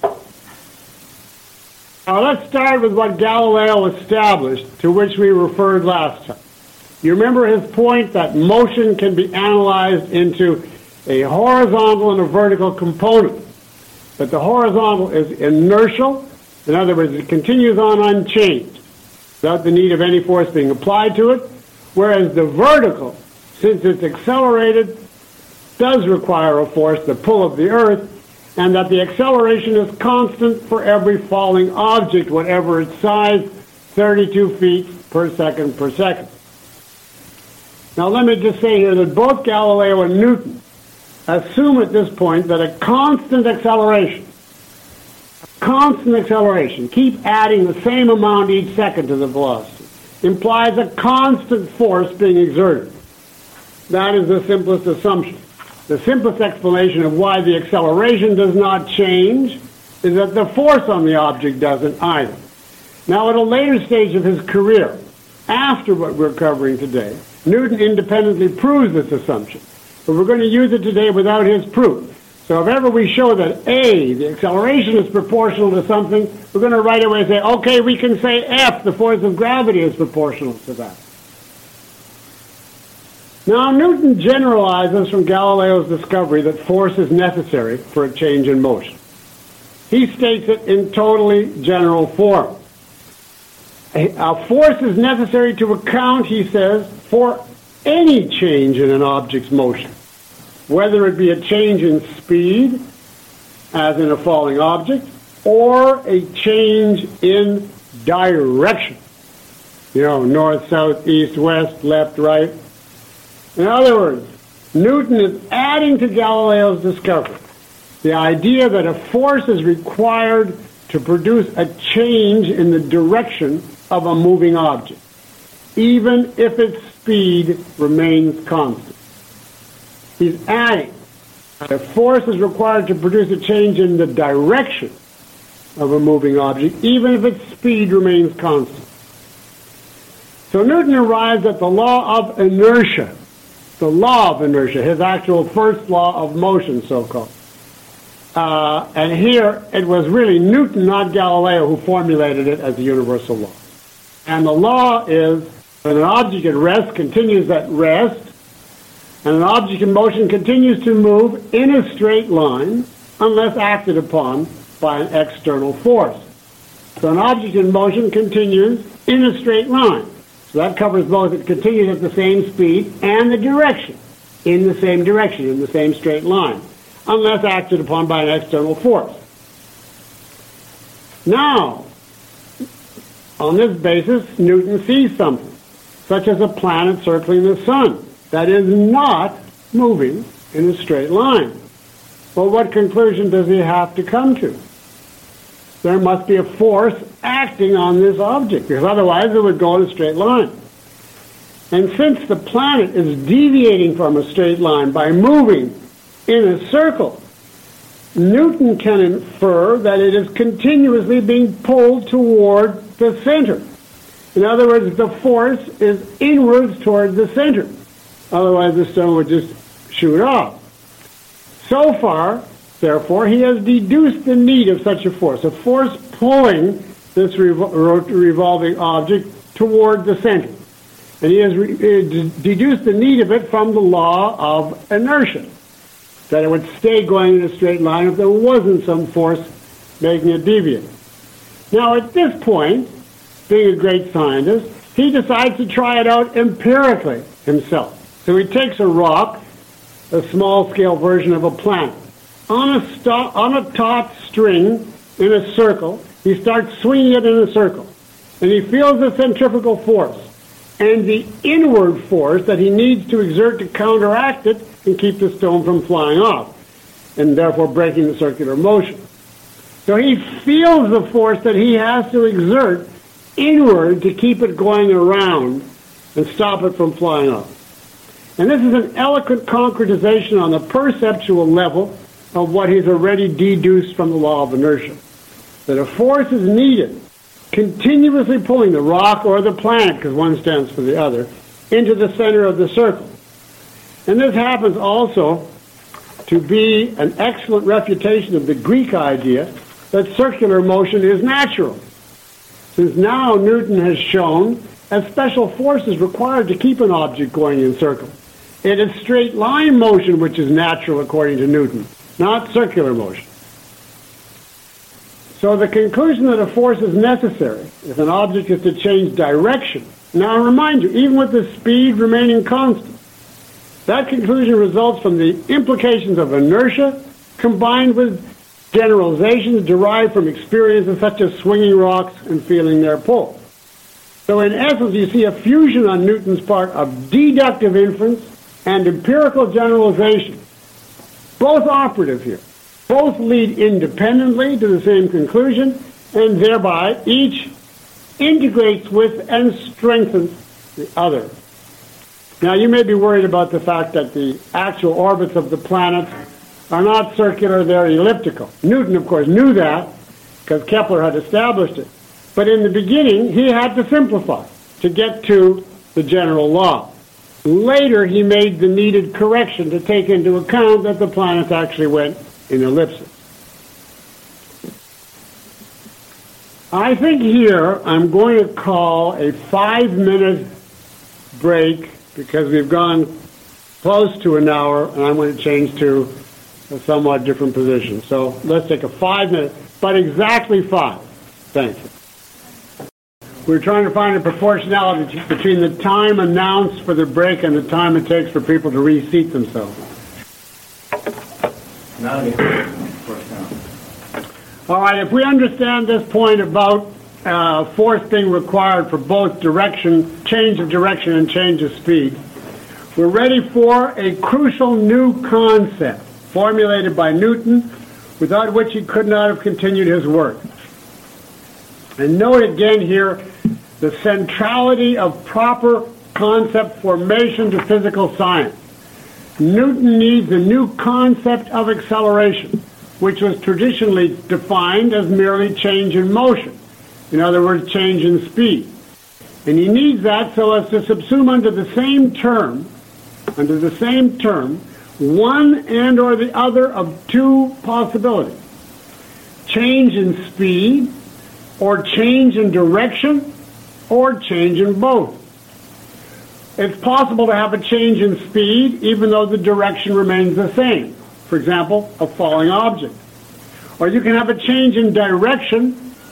A: Now let's start with what Galileo established, to which we referred last time. You remember his point that motion can be analyzed into a horizontal and a vertical component. But the horizontal is inertial. In other words, it continues on unchanged without the need of any force being applied to it, whereas the vertical, since it's accelerated, does require a force, the pull of the Earth, and that the acceleration is constant for every falling object, whatever its size, 32 feet per second per second. Now let me just say here that both Galileo and Newton assume at this point that a constant acceleration, keep adding the same amount each second to the velocity, implies a constant force being exerted. That is the simplest assumption. The simplest explanation of why the acceleration does not change is that the force on the object doesn't either. Now, at a later stage of his career, after what we're covering today, Newton independently proves this assumption. But we're going to use it today without his proof. So if ever we show that A, the acceleration is proportional to something, we're going to right away say, okay, we can say F, the force of gravity, is proportional to that. Now, Newton generalizes from Galileo's discovery that force is necessary for a change in motion. He states it in totally general form. A force is necessary to account, he says, for any change in an object's motion, whether it be a change in speed, as in a falling object, or a change in direction. You know, north, south, east, west, left, right. In other words, Newton is adding to Galileo's discovery the idea that a force is required to produce a change in the direction of a moving object, even if its speed remains constant. He's adding that a force is required to produce a change in the direction of a moving object, even if its speed remains constant. So Newton arrives at the law of inertia, his actual first law of motion, so-called. And here, it was really Newton, not Galileo, who formulated it as a universal law. And the law is that an object at rest continues at rest, and an object in motion continues to move in a straight line unless acted upon by an external force. So an object in motion continues in a straight line. So that covers both it continues at the same speed and the direction, in the same direction, in the same straight line, unless acted upon by an external force. Now, on this basis, Newton sees something, such as a planet circling the sun, that is not moving in a straight line. Well, what conclusion does he have to come to? There must be a force acting on this object, because otherwise it would go in a straight line. And since the planet is deviating from a straight line by moving in a circle, Newton can infer that it is continuously being pulled toward the center. In other words, the force is inwards toward the center. Otherwise, the stone would just shoot off. So far, therefore, he has deduced the need of such a force pulling this revolving object toward the center. And he has deduced the need of it from the law of inertia, that it would stay going in a straight line if there wasn't some force making it deviate. Now, at this point, being a great scientist, he decides to try it out empirically himself. So he takes a rock, a small-scale version of a planet, on a taut string in a circle. He starts swinging it in a circle, and he feels the centrifugal force and the inward force that he needs to exert to counteract it and keep the stone from flying off, and therefore breaking the circular motion. So he feels the force that he has to exert inward to keep it going around and stop it from flying off. And this is an eloquent concretization on the perceptual level of what he's already deduced from the law of inertia, that a force is needed, continuously pulling the rock or the planet, because one stands for the other, into the center of the circle. And this happens also to be an excellent refutation of the Greek idea that circular motion is natural, since now Newton has shown that special force is required to keep an object going in circles. It is straight line motion which is natural according to Newton, not circular motion. So the conclusion that a force is necessary if an object is to change direction. Now I remind you, even with the speed remaining constant, that conclusion results from the implications of inertia combined with generalizations derived from experiences such as swinging rocks and feeling their pull. So in essence, you see a fusion on Newton's part of deductive inference and empirical generalization, both operative here. Both lead independently to the same conclusion, and thereby each integrates with and strengthens the other. Now, you may be worried about the fact that the actual orbits of the planets are not circular, they're elliptical. Newton, of course, knew that because Kepler had established it. But in the beginning, he had to simplify to get to the general law. Later, he made the needed correction to take into account that the planets actually went in ellipses. I think here I'm going to call a 5-minute break because we've gone close to an hour, and I'm going to change to a somewhat different position. So let's take a 5-minute, but exactly 5. Thank you. We're trying to find a proportionality between the time announced for the break and the time it takes for people to reseat themselves. All right, if we understand this point about force being required for both direction, change of direction and change of speed, we're ready for a crucial new concept formulated by Newton, without which he could not have continued his work. And note again here the centrality of proper concept formation to physical science. Newton needs a new concept of acceleration, which was traditionally defined as merely change in motion. In other words, change in speed. And he needs that so as to subsume under the same term, one and or the other of two possibilities. Change in speed, or change in direction, or change in both. It's possible to have a change in speed even though the direction remains the same. For example, a falling object. Or you can have a change in direction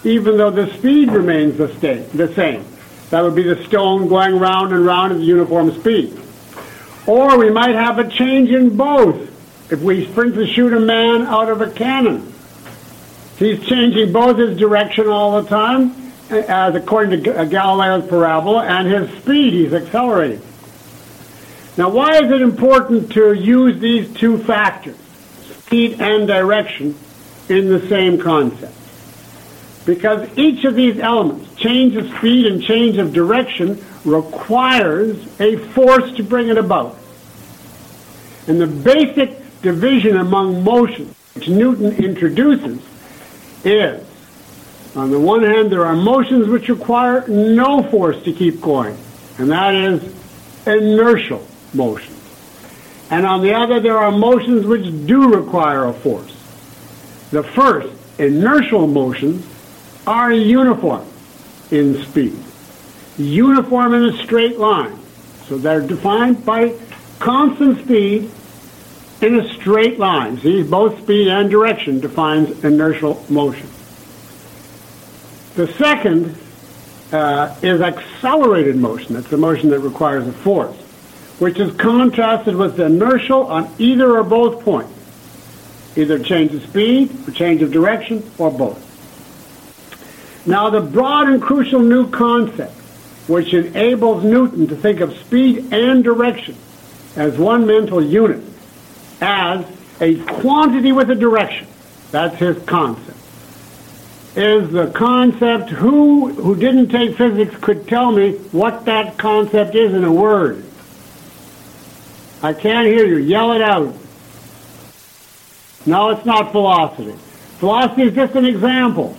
A: even though the speed remains the same. That would be the stone going round and round at the uniform speed. Or we might have a change in both. If we, for instance, shoot a man out of a cannon, he's changing both his direction all the time, as according to Galileo's parabola, and his speed, he's accelerating. Now, why is it important to use these two factors, speed and direction, in the same concept? Because each of these elements, change of speed and change of direction, requires a force to bring it about. And the basic division among motions which Newton introduces is, on the one hand, there are motions which require no force to keep going, and that is inertial motions. And on the other, there are motions which do require a force. The first, inertial motions, are uniform in speed, uniform in a straight line. So they're defined by constant speed in a straight line. See, both speed and direction defines inertial motion. The second is accelerated motion. That's the motion that requires a force, which is contrasted with the inertial on either or both points, either change of speed, or change of direction, or both. Now, the broad and crucial new concept, which enables Newton to think of speed and direction as one mental unit, as a quantity with a direction, that's his concept, is the concept. Who didn't take physics could tell me what that concept is in a word. I can't hear you. Yell it out. No, it's not velocity. Velocity is just an example.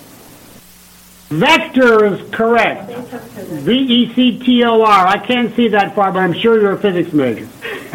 A: Vector is correct. V-E-C-T-O-R. I can't see that far, but I'm sure you're a physics major.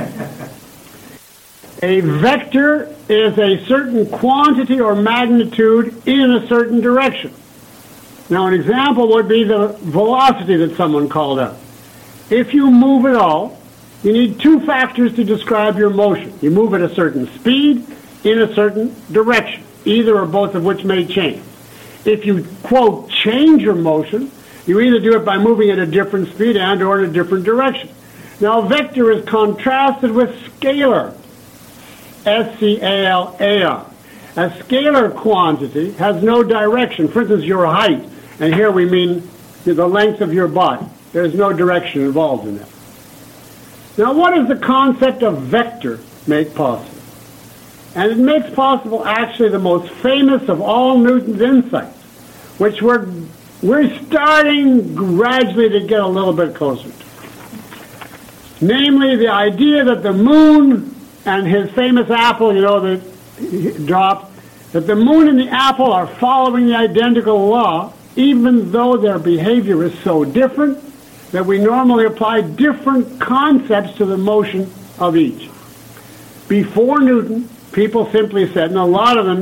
A: A vector is a certain quantity or magnitude in a certain direction. Now, an example would be the velocity that someone called out. If you move at all, you need two factors to describe your motion. You move at a certain speed in a certain direction, either or both of which may change. If you, quote, change your motion, you either do it by moving at a different speed and or in a different direction. Now, vector is contrasted with scalar, S-C-A-L-A-R. A scalar quantity has no direction. For instance, your height, and here we mean the length of your body. There's no direction involved in that. Now, what does the concept of vector make possible? And it makes possible actually the most famous of all Newton's insights, which we're starting gradually to get a little bit closer to. Namely, the idea that the moon and his famous apple, that he dropped, that the moon and the apple are following the identical law, even though their behavior is so different that we normally apply different concepts to the motion of each. Before Newton, people simply said, and a lot of them,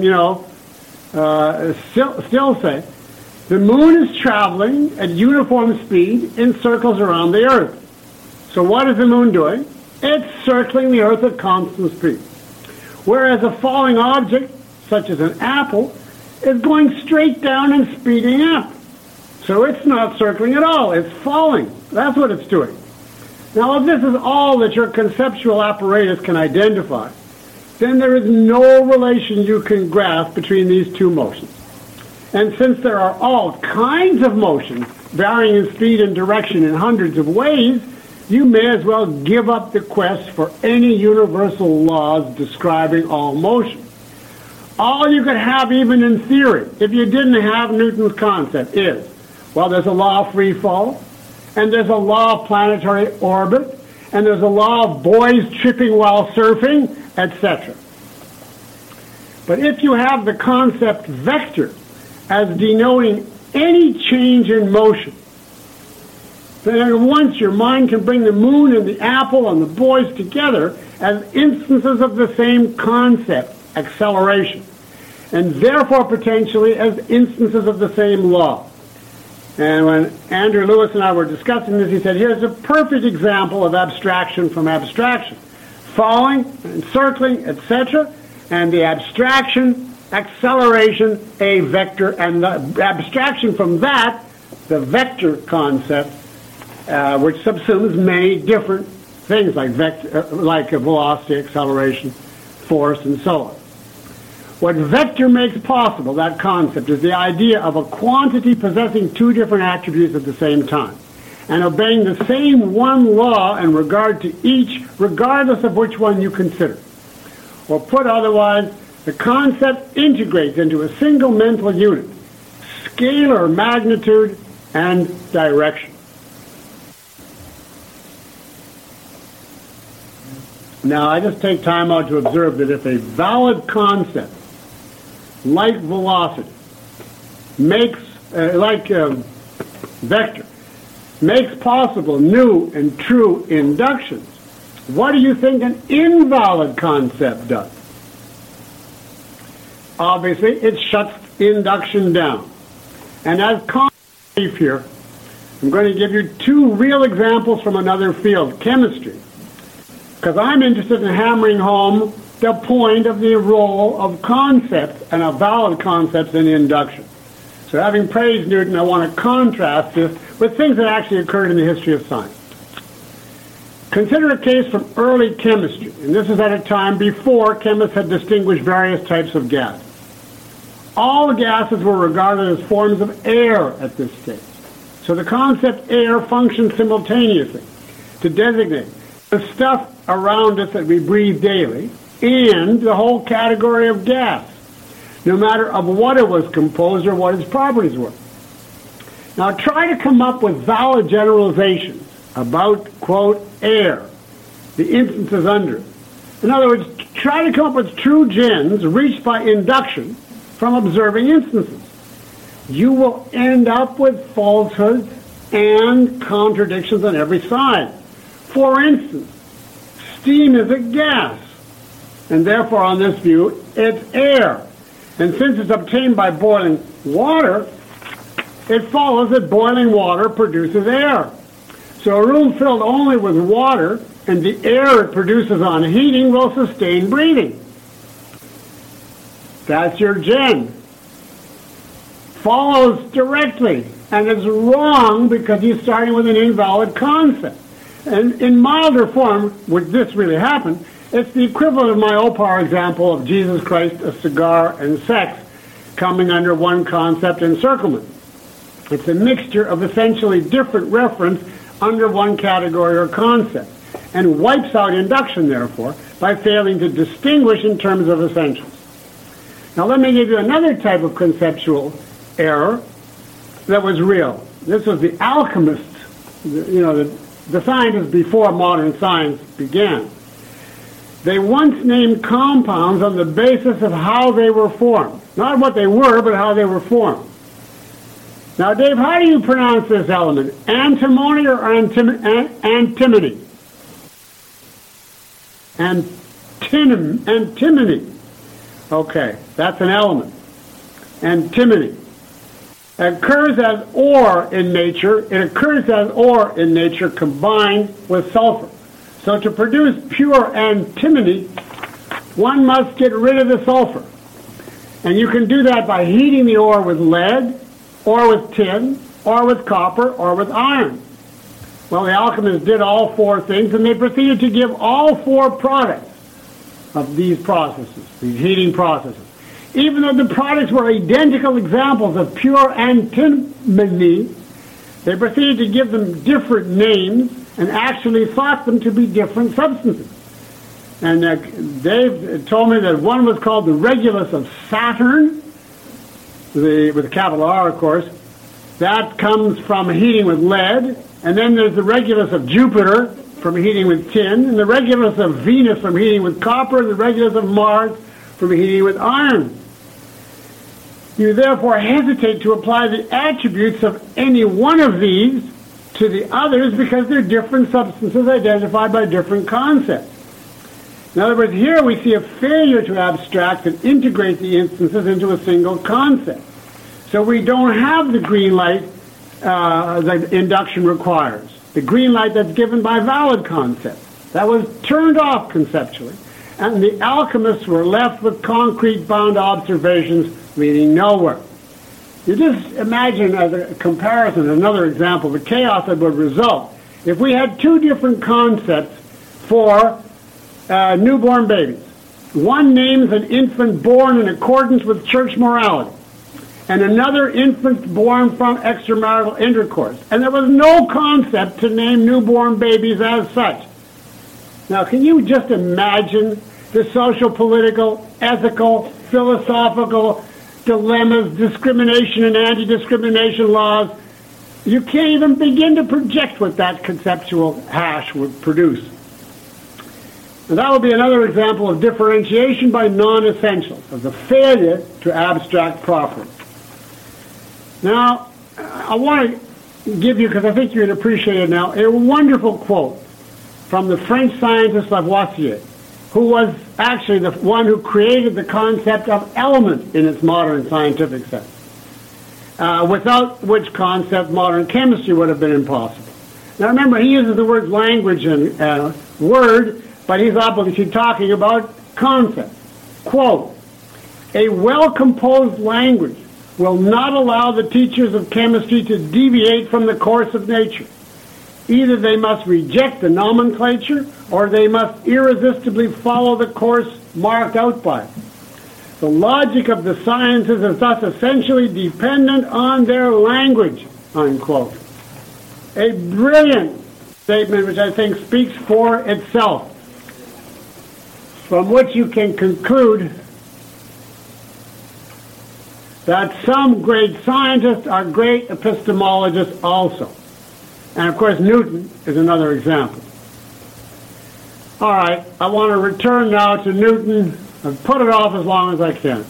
A: still say, the moon is traveling at uniform speed in circles around the Earth. So what is the moon doing? It's circling the Earth at constant speed. Whereas a falling object, such as an apple, is going straight down and speeding up. So it's not circling at all. It's falling. That's what it's doing. Now, if this is all that your conceptual apparatus can identify, then there is no relation you can grasp between these two motions. And since there are all kinds of motions, varying in speed and direction in hundreds of ways, you may as well give up the quest for any universal laws describing all motion. All you could have, even in theory, if you didn't have Newton's concept, is, well, there's a law of free fall, and there's a law of planetary orbit, and there's a law of boys tripping while surfing, etc. But if you have the concept vector as denoting any change in motion, then at once your mind can bring the moon and the apple and the boys together as instances of the same concept, acceleration, and therefore potentially as instances of the same law. And when Andrew Lewis and I were discussing this, he said, here's a perfect example of abstraction from abstraction. Falling and circling, etc., and the abstraction acceleration, a vector, and the abstraction from that, the vector concept, which subsumes many different things like velocity, acceleration, force, and so on. What vector makes possible, that concept, is the idea of a quantity possessing two different attributes at the same time, and obeying the same one law in regard to each, regardless of which one you consider. Or put otherwise, the concept integrates into a single mental unit, scalar magnitude and direction. Now, I just take time out to observe that if a valid concept, like velocity, vector, makes possible new and true inductions, what do you think an invalid concept does? Obviously, it shuts induction down. And as brief here, I'm going to give you two real examples from another field, chemistry, because I'm interested in hammering home the point of the role of concepts and of valid concepts in induction. So having praised Newton, I want to contrast this with things that actually occurred in the history of science. Consider a case from early chemistry, and this is at a time before chemists had distinguished various types of gas. All gases were regarded as forms of air at this stage. So the concept air functions simultaneously to designate the stuff around us that we breathe daily and the whole category of gas, no matter of what it was composed or what its properties were. Now try to come up with valid generalizations about, quote, air, the instances under it. In other words, try to come up with true gens reached by induction from observing instances. You will end up with falsehoods and contradictions on every side. For instance, steam is a gas, and therefore on this view, it's air. And since it's obtained by boiling water, it follows that boiling water produces air. So a room filled only with water and the air it produces on heating will sustain breathing. That's your gen. Follows directly, and it's wrong because you're starting with an invalid concept. And in milder form, would this really happen, it's the equivalent of my Opar example of Jesus Christ, a cigar, and sex coming under one concept encirclement. It's a mixture of essentially different reference under one category or concept, and wipes out induction, therefore, by failing to distinguish in terms of essentials. Now let me give you another type of conceptual error that was real. This was the alchemists, the scientists before modern science began. They once named compounds on the basis of how they were formed. Not what they were, but how they were formed. Now, Dave, how do you pronounce this element? Antimony or antimony? Antimony. Okay, that's an element. Antimony. It occurs as ore in nature. It occurs as ore in nature combined with sulfur. So to produce pure antimony, one must get rid of the sulfur. And you can do that by heating the ore with lead, or with tin, or with copper, or with iron. Well, the alchemists did all four things, and they proceeded to give all four products of these processes, these heating processes. Even though the products were identical examples of pure antimony, they proceeded to give them different names and actually thought them to be different substances. And Dave told me that one was called the Regulus of Saturn, with a capital R, of course. That comes from heating with lead. And then there's the Regulus of Jupiter from heating with tin, and the Regulus of Venus from heating with copper, and the Regulus of Mars from heating with iron. You therefore hesitate to apply the attributes of any one of these to the others because they're different substances identified by different concepts. In other words, here we see a failure to abstract and integrate the instances into a single concept. So we don't have the green light that induction requires, the green light that's given by valid concepts. That was turned off conceptually. and the alchemists were left with concrete-bound observations leading nowhere. You just imagine, as a comparison, another example, the chaos that would result if we had two different concepts for newborn babies. One names an infant born in accordance with church morality, and another infant born from extramarital intercourse. And there was no concept to name newborn babies as such. Now, can you just imagine the social, political, ethical, philosophical dilemmas, discrimination and anti-discrimination laws? You can't even begin to project what that conceptual hash would produce. And that would be another example of differentiation by non-essentials, of the failure to abstract properly. Now, I want to give you, because I think you'd appreciate it now, a wonderful quote from the French scientist Lavoisier, who was actually the one who created the concept of element in its modern scientific sense, without which concept modern chemistry would have been impossible. Now remember, he uses the word language and word, but he's obviously talking about concept. Quote, "A well-composed language will not allow the teachers of chemistry to deviate from the course of nature. Either they must reject the nomenclature, or they must irresistibly follow the course marked out by it. The logic of the sciences is thus essentially dependent on their language," unquote. A brilliant statement which I think speaks for itself, from which you can conclude that some great scientists are great epistemologists also. And of course, Newton is another example. All right, I want to return now to Newton and put it off as long as I can.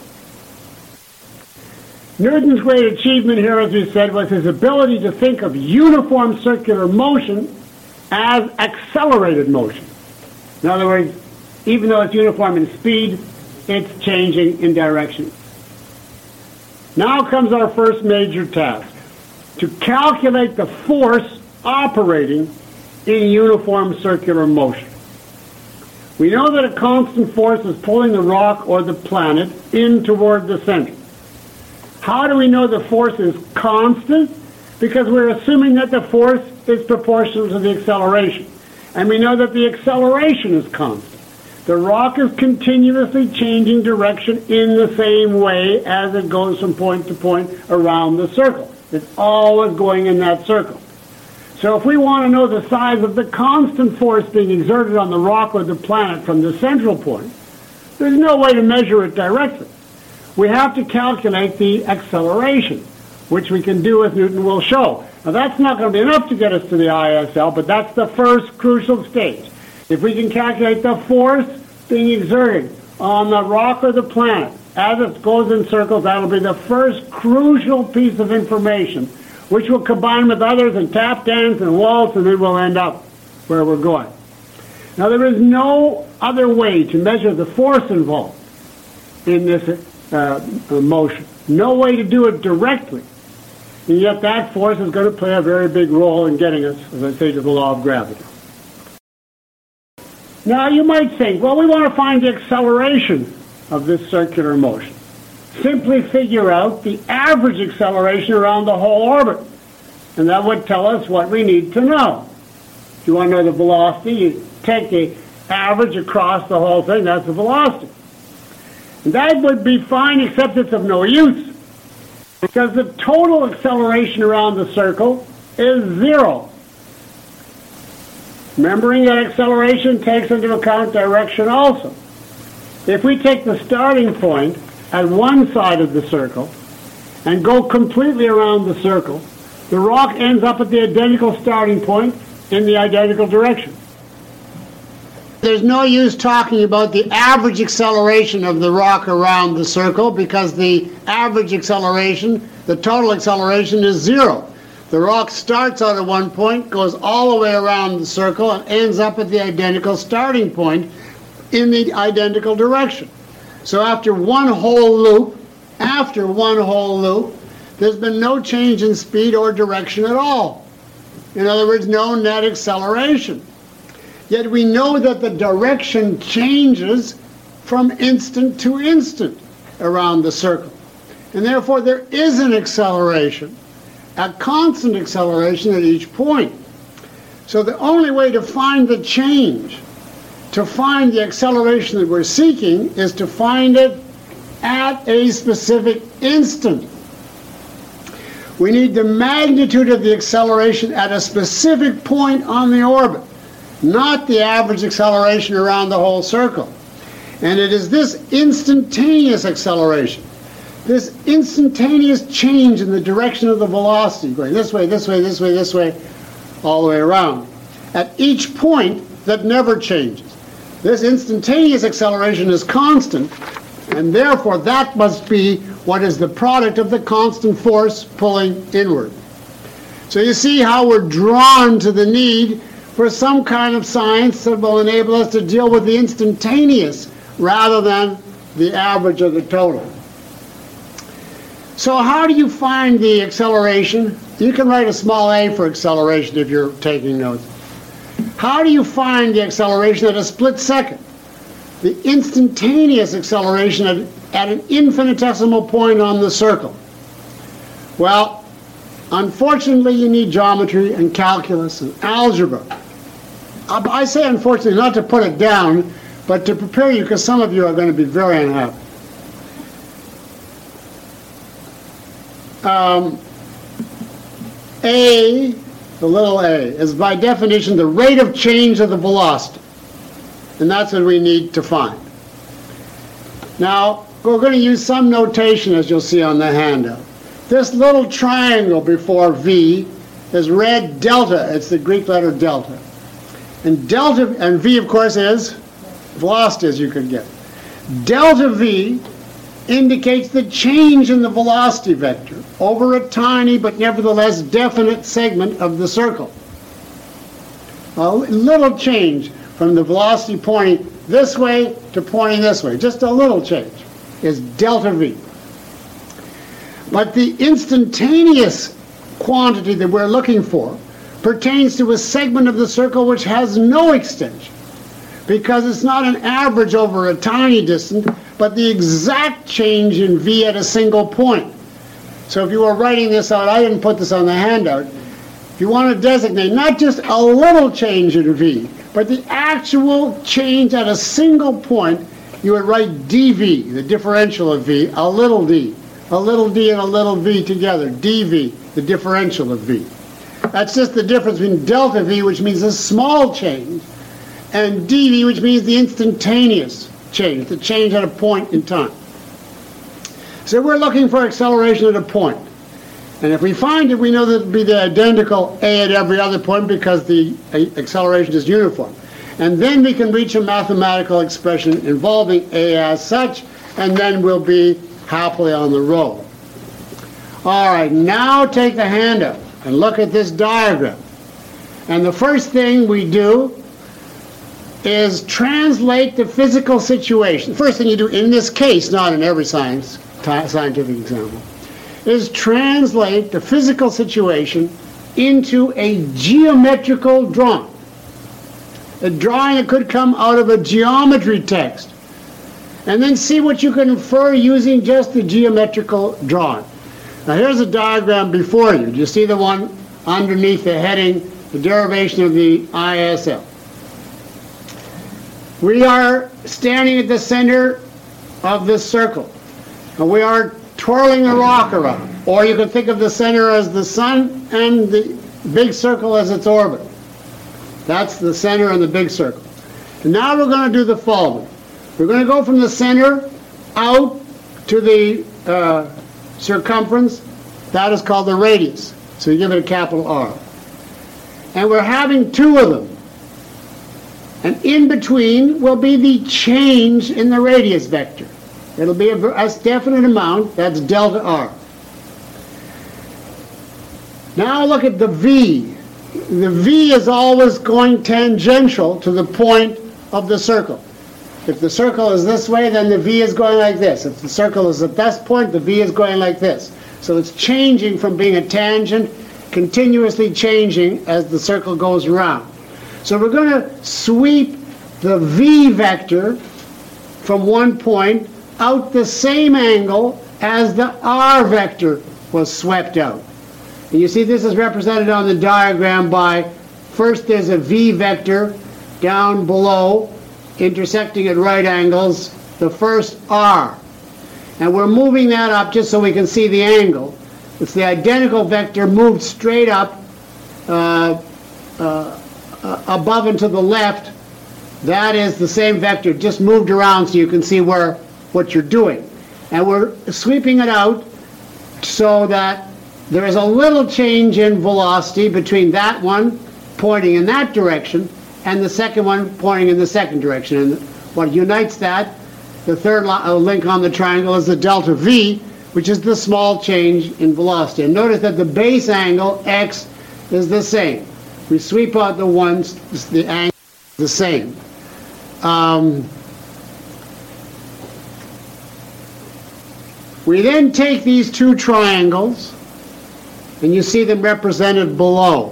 A: Newton's great achievement here, as we said, was his ability to think of uniform circular motion as accelerated motion. In other words, even though it's uniform in speed, it's changing in direction. Now comes our first major task, to calculate the force operating in uniform circular motion. We know that a constant force is pulling the rock or the planet in toward the center. How do we know the force is constant? Because we're assuming that the force is proportional to the acceleration. And we know that the acceleration is constant. The rock is continuously changing direction in the same way as it goes from point to point around the circle. It's always going in that circle. So if we want to know the size of the constant force being exerted on the rock or the planet from the central point, there's no way to measure it directly. We have to calculate the acceleration, which we can do as Newton will show. Now that's not going to be enough to get us to the ISL, but that's the first crucial stage. If we can calculate the force being exerted on the rock or the planet as it goes in circles, that'll be the first crucial piece of information, which will combine with others and tap dance and waltz, and then we'll end up where we're going. Now there is no other way to measure the force involved in this motion. No way to do it directly. And yet that force is going to play a very big role in getting us, as I say, to the law of gravity. Now you might think, well, we want to find the acceleration of this circular motion. Simply figure out the average acceleration around the whole orbit, and that would tell us what we need to know. If you want to know the velocity, you take the average across the whole thing, that's the velocity. And that would be fine, except it's of no use, because the total acceleration around the circle is zero. Remembering that acceleration takes into account direction also. If we take the starting point at one side of the circle and go completely around the circle, the rock ends up at the identical starting point in the identical direction. There's no use talking about the average acceleration of the rock around the circle, because the average acceleration, the total acceleration, is zero. The rock starts out at one point, goes all the way around the circle, and ends up at the identical starting point in the identical direction. So after one whole loop, there's been no change in speed or direction at all. In other words, no net acceleration. Yet we know that the direction changes from instant to instant around the circle. And therefore there is an acceleration, a constant acceleration at each point. So the only way to find the change, to find the acceleration that we're seeking, is to find it at a specific instant. We need the magnitude of the acceleration at a specific point on the orbit, not the average acceleration around the whole circle. And it is this instantaneous acceleration, this instantaneous change in the direction of the velocity, going this way, this way, this way, this way, all the way around, at each point, that never changes. This instantaneous acceleration is constant, and therefore that must be what is the product of the constant force pulling inward. So you see how we're drawn to the need for some kind of science that will enable us to deal with the instantaneous rather than the average or the total. So how do you find the acceleration? You can write a small a for acceleration if you're taking notes. How do you find the acceleration at a split second? The instantaneous acceleration at an infinitesimal point on the circle. Well, unfortunately you need geometry and calculus and algebra. I say unfortunately not to put it down, but to prepare you, because some of you are going to be very unhappy. A, the little a, is by definition the rate of change of the velocity. And that's what we need to find. Now, we're going to use some notation, as you'll see on the handout. This little triangle before V is read delta. It's the Greek letter delta. And delta, and V, of course, is velocity, as you could get. Delta V indicates the change in the velocity vector over a tiny but nevertheless definite segment of the circle. A little change from the velocity pointing this way to pointing this way, just a little change, is delta V. But the instantaneous quantity that we're looking for pertains to a segment of the circle which has no extension, because it's not an average over a tiny distance, but the exact change in V at a single point. So if you were writing this out, I didn't put this on the handout, if you want to designate not just a little change in V, but the actual change at a single point, you would write dV, the differential of V, a little d and a little v together, dV, the differential of V. That's just the difference between delta V, which means a small change, and dV, which means the instantaneous change, the change at a point in time. So we're looking for acceleration at a point. And if we find it, we know that it will be the identical a at every other point because the acceleration is uniform. And then we can reach a mathematical expression involving a as such, and then we'll be happily on the road. All right, now take the handout and look at this diagram. And the first thing we do is translate the physical situation. The first thing you do in this case, not in every scientific example, is translate the physical situation into a geometrical drawing. A drawing that could come out of a geometry text. And then see what you can infer using just the geometrical drawing. Now here's a diagram before you. Do you see the one underneath the heading, the derivation of the ISL? We are standing at the center of this circle, and we are twirling the rock around. Or you can think of the center as the sun and the big circle as its orbit. That's the center and the big circle. And now we're going to do the following. We're going to go from the center out to the circumference. That is called the radius. So you give it a capital R. And we're having two of them. And in between will be the change in the radius vector. It'll be a definite amount. That's delta R. Now look at the V. The V is always going tangential to the point of the circle. If the circle is this way, then the V is going like this. If the circle is at this point, the V is going like this. So it's changing from being a tangent, continuously changing as the circle goes around. So we're going to sweep the v vector from one point out the same angle as the r vector was swept out. And you see this is represented on the diagram by, first there's a v vector down below, intersecting at right angles, the first r. And we're moving that up just so we can see the angle. It's the identical vector moved straight up above and to the left. That is the same vector, just moved around so you can see what you're doing. And we're sweeping it out so that there is a little change in velocity between that one pointing in that direction and the second one pointing in the second direction. And what unites that, the third link on the triangle, is the delta v, which is the small change in velocity. And notice that the base angle, x, is the same. We sweep out the ones, the angle is the same. We then take these two triangles, and you see them represented below.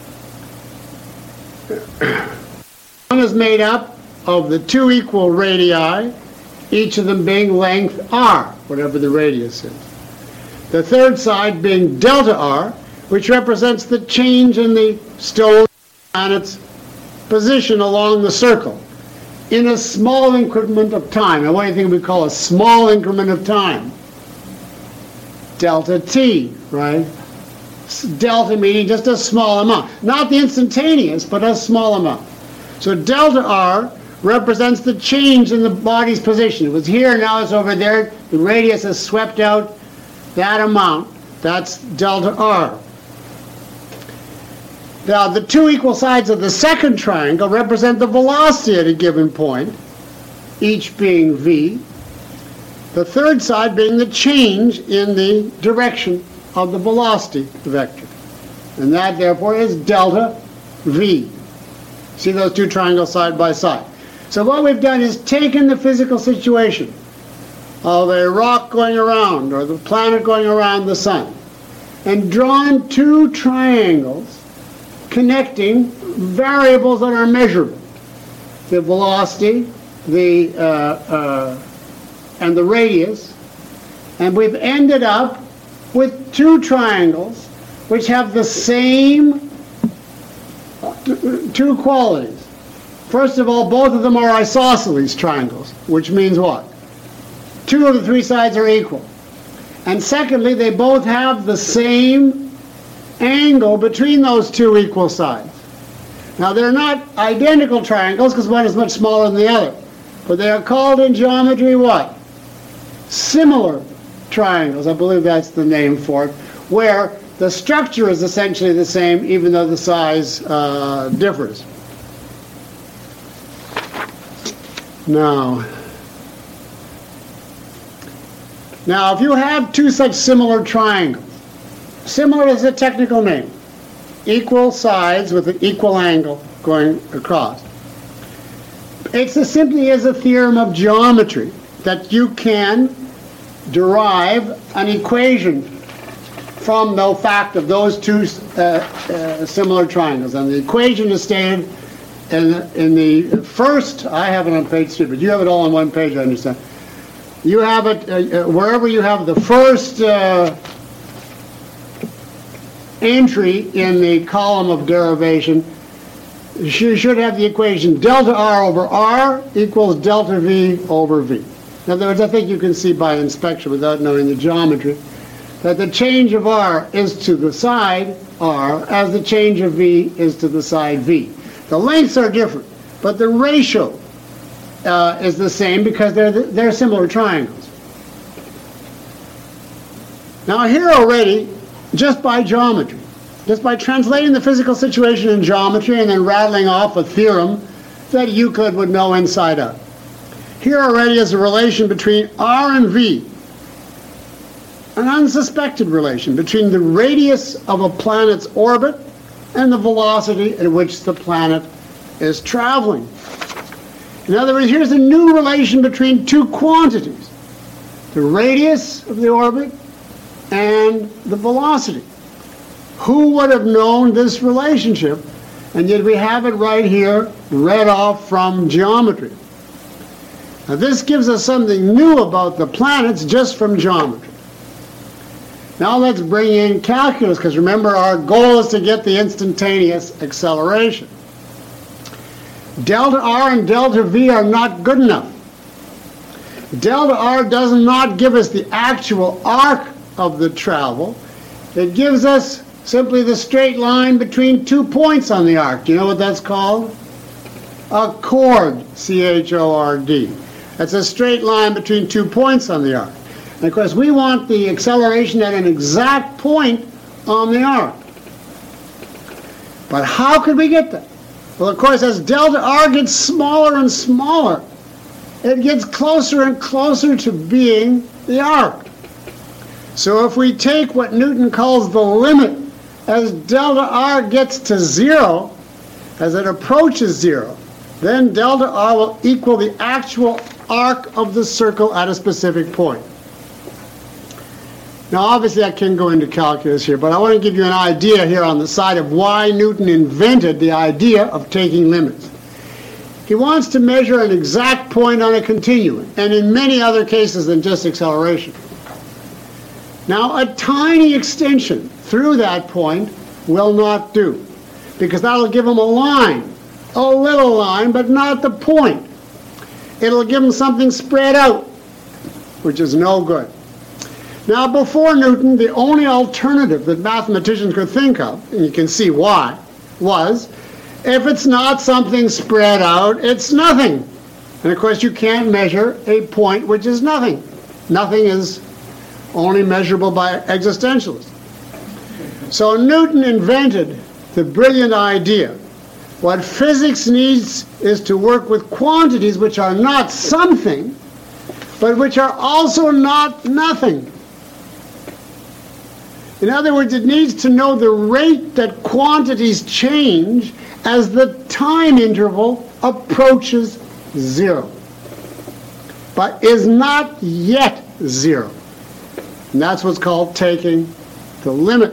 A: One is made up of the two equal radii, each of them being length r, whatever the radius is. The third side being delta r, which represents the change in the stone planet's position along the circle in a small increment of time. Now, what do you think we call a small increment of time? Delta t, right? Delta meaning just a small amount. Not the instantaneous, but a small amount. So delta r represents the change in the body's position. It was here, now it's over there. The radius has swept out that amount. That's delta r. Now, the two equal sides of the second triangle represent the velocity at a given point, each being v. The third side being the change in the direction of the velocity vector. And that, therefore, is delta v. See those two triangles side by side. So what we've done is taken the physical situation of a rock going around, or the planet going around the sun, and drawn two triangles connecting variables that are measurable. The velocity, and the radius. And we've ended up with two triangles which have the same two qualities. First of all, both of them are isosceles triangles, which means what? Two of the three sides are equal. And secondly, they both have the same angle between those two equal sides. Now, they're not identical triangles because one is much smaller than the other, but they are called in geometry what? Similar triangles. I believe that's the name for it, where the structure is essentially the same even though the size differs. Now, if you have two such similar triangles, similar is a technical name, equal sides with an equal angle going across, it simply is a theorem of geometry that you can derive an equation from the fact of those two similar triangles. And the equation is stated in the first, I have it on page 3, but you have it all on one page, I understand. You have it wherever you have the first entry in the column of derivation. You should have the equation delta r over r equals delta v over v. In other words, I think you can see by inspection without knowing the geometry that the change of r is to the side r as the change of v is to the side v. The lengths are different, but the ratio is the same because they're similar triangles. Now here already, just by geometry, just by translating the physical situation in geometry and then rattling off a theorem that Euclid would know inside out. Here already is a relation between r and v, an unsuspected relation between the radius of a planet's orbit and the velocity at which the planet is traveling. In other words, here's a new relation between two quantities, the radius of the orbit and the velocity. Who would have known this relationship And yet we have it right here, read off from geometry. Now this gives us something new about the planets just from geometry. Now let's bring in calculus, because remember our goal is to get the instantaneous acceleration. Delta R and delta V are not good enough. Delta R does not give us the actual arc of the travel. It gives us simply the straight line between 2 points on the arc. Do you know what that's called? A chord, C-H-O-R-D. That's a straight line between 2 points on the arc. And of course, we want the acceleration at an exact point on the arc. But how could we get that? Well, of course, as delta R gets smaller and smaller, it gets closer and closer to being the arc. So if we take what Newton calls the limit, as delta R gets to 0, as it approaches 0, then delta R will equal the actual arc of the circle at a specific point. Now obviously I can go into calculus here, but I want to give you an idea here on the side of why Newton invented the idea of taking limits. He wants to measure an exact point on a continuum, and in many other cases than just acceleration. Now a tiny extension through that point will not do, because that'll give him a line, a little line, but not the point. It'll give him something spread out, which is no good. Now, before Newton, the only alternative that mathematicians could think of, and you can see why, was if it's not something spread out, it's nothing. And of course, you can't measure a point which is nothing. Nothing is only measurable by existentialists. So Newton invented the brilliant idea. What physics needs is to work with quantities which are not something, but which are also not nothing. In other words, it needs to know the rate that quantities change as the time interval approaches 0, but is not yet 0. And that's what's called taking the limit.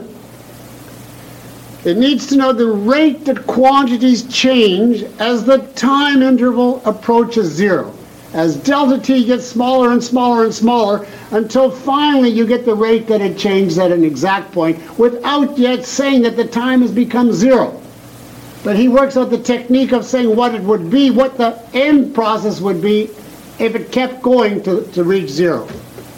A: It needs to know the rate that quantities change as the time interval approaches 0. As delta t gets smaller and smaller and smaller, until finally you get the rate that it changes at an exact point without yet saying that the time has become 0. But he works out the technique of saying what it would be, what the end process would be if it kept going to reach 0.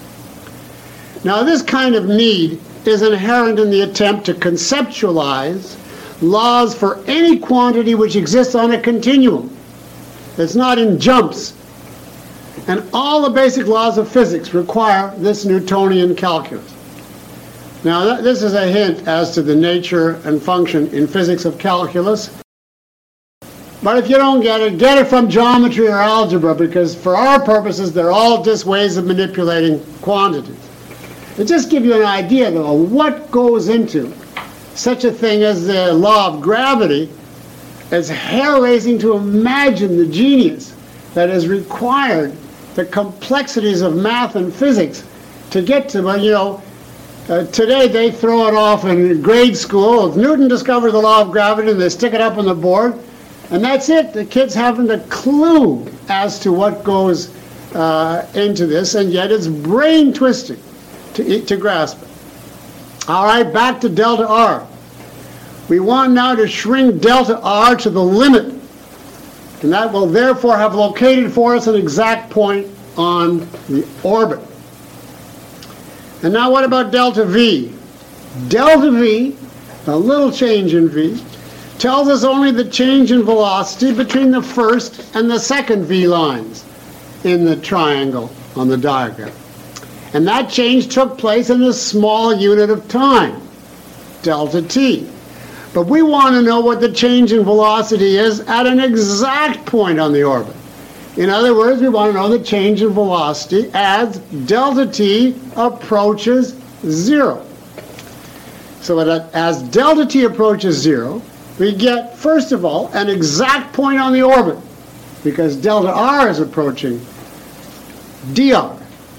A: Now this kind of need is inherent in the attempt to conceptualize laws for any quantity which exists on a continuum. It's not in jumps. And all the basic laws of physics require this Newtonian calculus. Now, this is a hint as to the nature and function in physics of calculus. But if you don't get it from geometry or algebra, because for our purposes, they're all just ways of manipulating quantities. To just give you an idea, though, of what goes into such a thing as the law of gravity, it's hair-raising to imagine the genius that is required, the complexities of math and physics to get to, well, you know, today they throw it off in grade school. Newton discovered the law of gravity and they stick it up on the board, and that's it. The kids haven't a clue as to what goes into this, and yet it's brain twisting to grasp it. All right, back to delta R. We want now to shrink delta R to the limit, and that will therefore have located for us an exact point on the orbit. And now what about delta V? Delta V, a little change in V, tells us only the change in velocity between the first and the second V lines in the triangle on the diagram. And that change took place in a small unit of time, delta t. But we want to know what the change in velocity is at an exact point on the orbit. In other words, we want to know the change in velocity as delta t approaches 0. So as delta t approaches 0, we get, first of all, an exact point on the orbit, because delta r is approaching dr.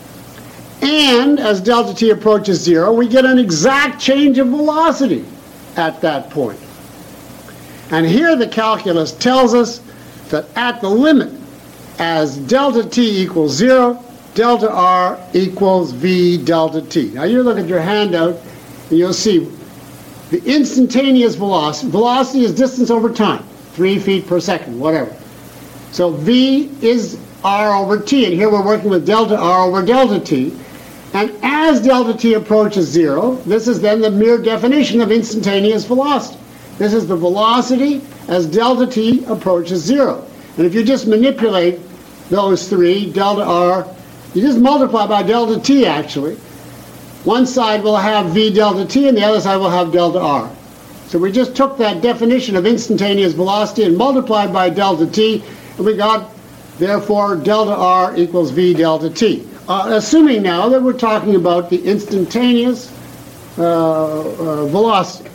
A: And as delta t approaches 0, we get an exact change of velocity at that point. And here the calculus tells us that at the limit, as delta t equals 0, delta r equals v delta t. Now you look at your handout and you'll see the instantaneous velocity. Velocity is distance over time, 3 feet per second, whatever. So v is r over t, and here we're working with delta r over delta t. And as delta t approaches 0, this is then the mere definition of instantaneous velocity. This is the velocity as delta t approaches 0. And if you just manipulate those three, delta r, you just multiply by delta t actually. One side will have v delta t and the other side will have delta r. So we just took that definition of instantaneous velocity and multiplied by delta t, and we got, therefore, delta r equals v delta t. Assuming now that we're talking about the instantaneous velocity.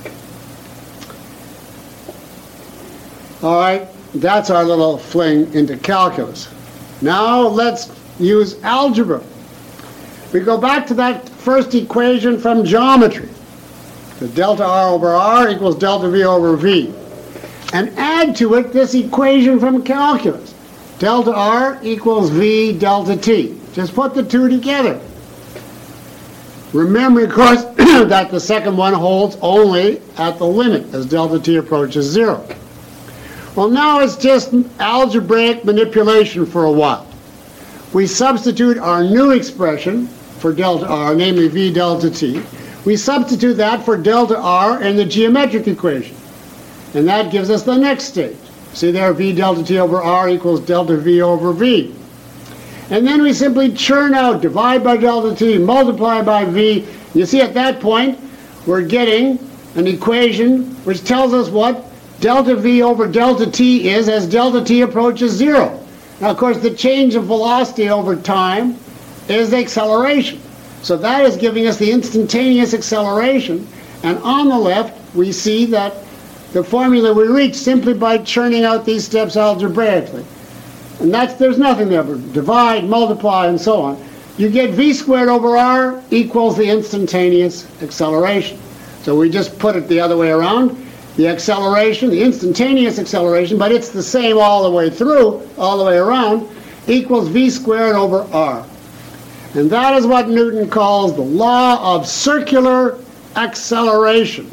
A: All right, that's our little fling into calculus. Now let's use algebra. We go back to that first equation from geometry. The delta r over r equals delta v over v. And add to it this equation from calculus. Delta r equals v delta t. Just put the two together. Remember, of course, that the second one holds only at the limit as delta t approaches 0. Well, now it's just algebraic manipulation for a while. We substitute our new expression for delta r, namely v delta t. We substitute that for delta r in the geometric equation. And that gives us the next stage. See there, v delta t over r equals delta v over v. And then we simply churn out, divide by delta t, multiply by v. You see, at that point, we're getting an equation which tells us what delta v over delta t is as delta t approaches 0. Now, of course, the change of velocity over time is the acceleration. So that is giving us the instantaneous acceleration. And on the left, we see that the formula we reach simply by churning out these steps algebraically. And there's nothing there but divide, multiply, and so on. You get v squared over r equals the instantaneous acceleration. So we just put it the other way around. The acceleration, the instantaneous acceleration, but it's the same all the way through, all the way around, equals v squared over r. And that is what Newton calls the law of circular acceleration.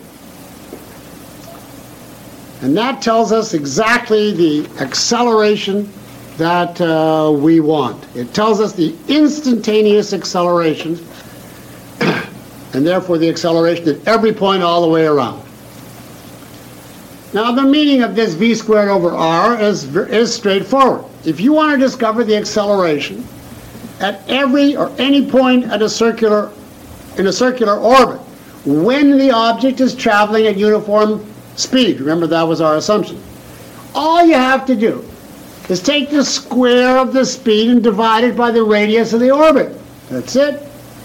A: And that tells us exactly the acceleration that we want. It tells us the instantaneous acceleration, and therefore the acceleration at every point all the way around. Now, the meaning of this v squared over r is straightforward. If you want to discover the acceleration at every or any point at in a circular orbit, when the object is traveling at uniform speed, remember that was our assumption, all you have to do is take the square of the speed and divide it by the radius of the orbit. That's it.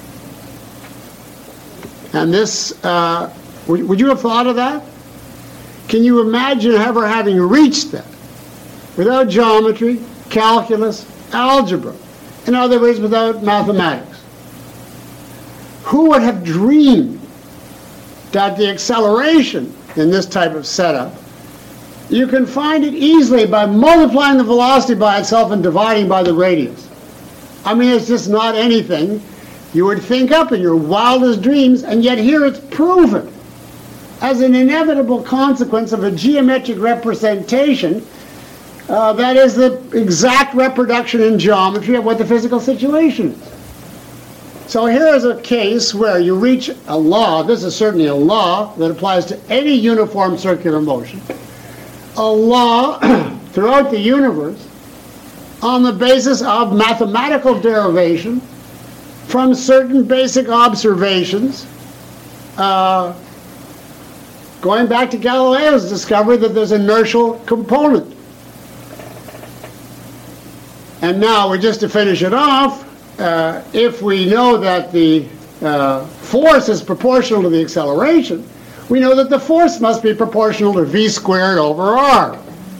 A: And this, would you have thought of that? Can you imagine ever having reached that without geometry, calculus, algebra? In other words, without mathematics? Who would have dreamed that the acceleration in this type of setup, you can find it easily by multiplying the velocity by itself and dividing by the radius? I mean, it's just not anything you would think up in your wildest dreams, and yet here it's proven as an inevitable consequence of a geometric representation that is the exact reproduction in geometry of what the physical situation is. So here is a case where you reach a law, this is certainly a law that applies to any uniform circular motion, a law throughout the universe on the basis of mathematical derivation from certain basic observations, going back to Galileo's discovery that there's an inertial component. And now, just to finish it off, if we know that the force is proportional to the acceleration, we know that the force must be proportional to v squared over r.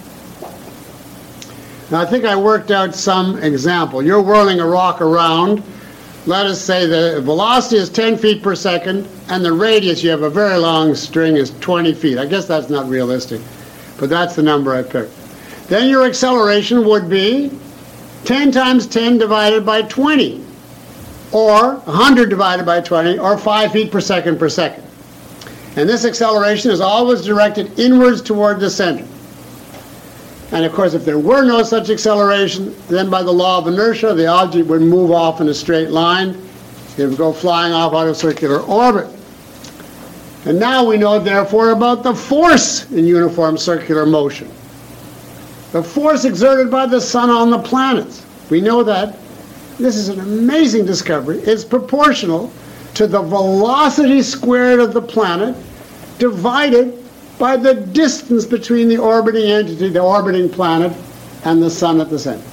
A: Now, I think I worked out some example. You're whirling a rock around. Let us say the velocity is 10 feet per second, and the radius, you have a very long string, is 20 feet. I guess that's not realistic. but that's the number I picked. Then your acceleration would be 10 times 10 divided by 20, or 100 divided by 20, or 5 feet per second per second. And this acceleration is always directed inwards toward the center. And of course, if there were no such acceleration, then by the law of inertia, the object would move off in a straight line. It would go flying off out of circular orbit. And now we know, therefore, about the force in uniform circular motion. The force exerted by the sun on the planets. We know that. This is an amazing discovery. It's proportional to the velocity squared of the planet divided by the distance between the orbiting entity, the orbiting planet, and the sun at the center.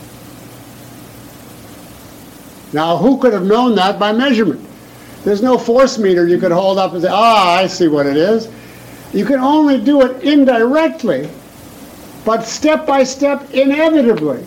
A: Now, who could have known that by measurement? There's no force meter you could hold up and say, I see what it is. You can only do it indirectly, but step by step, inevitably.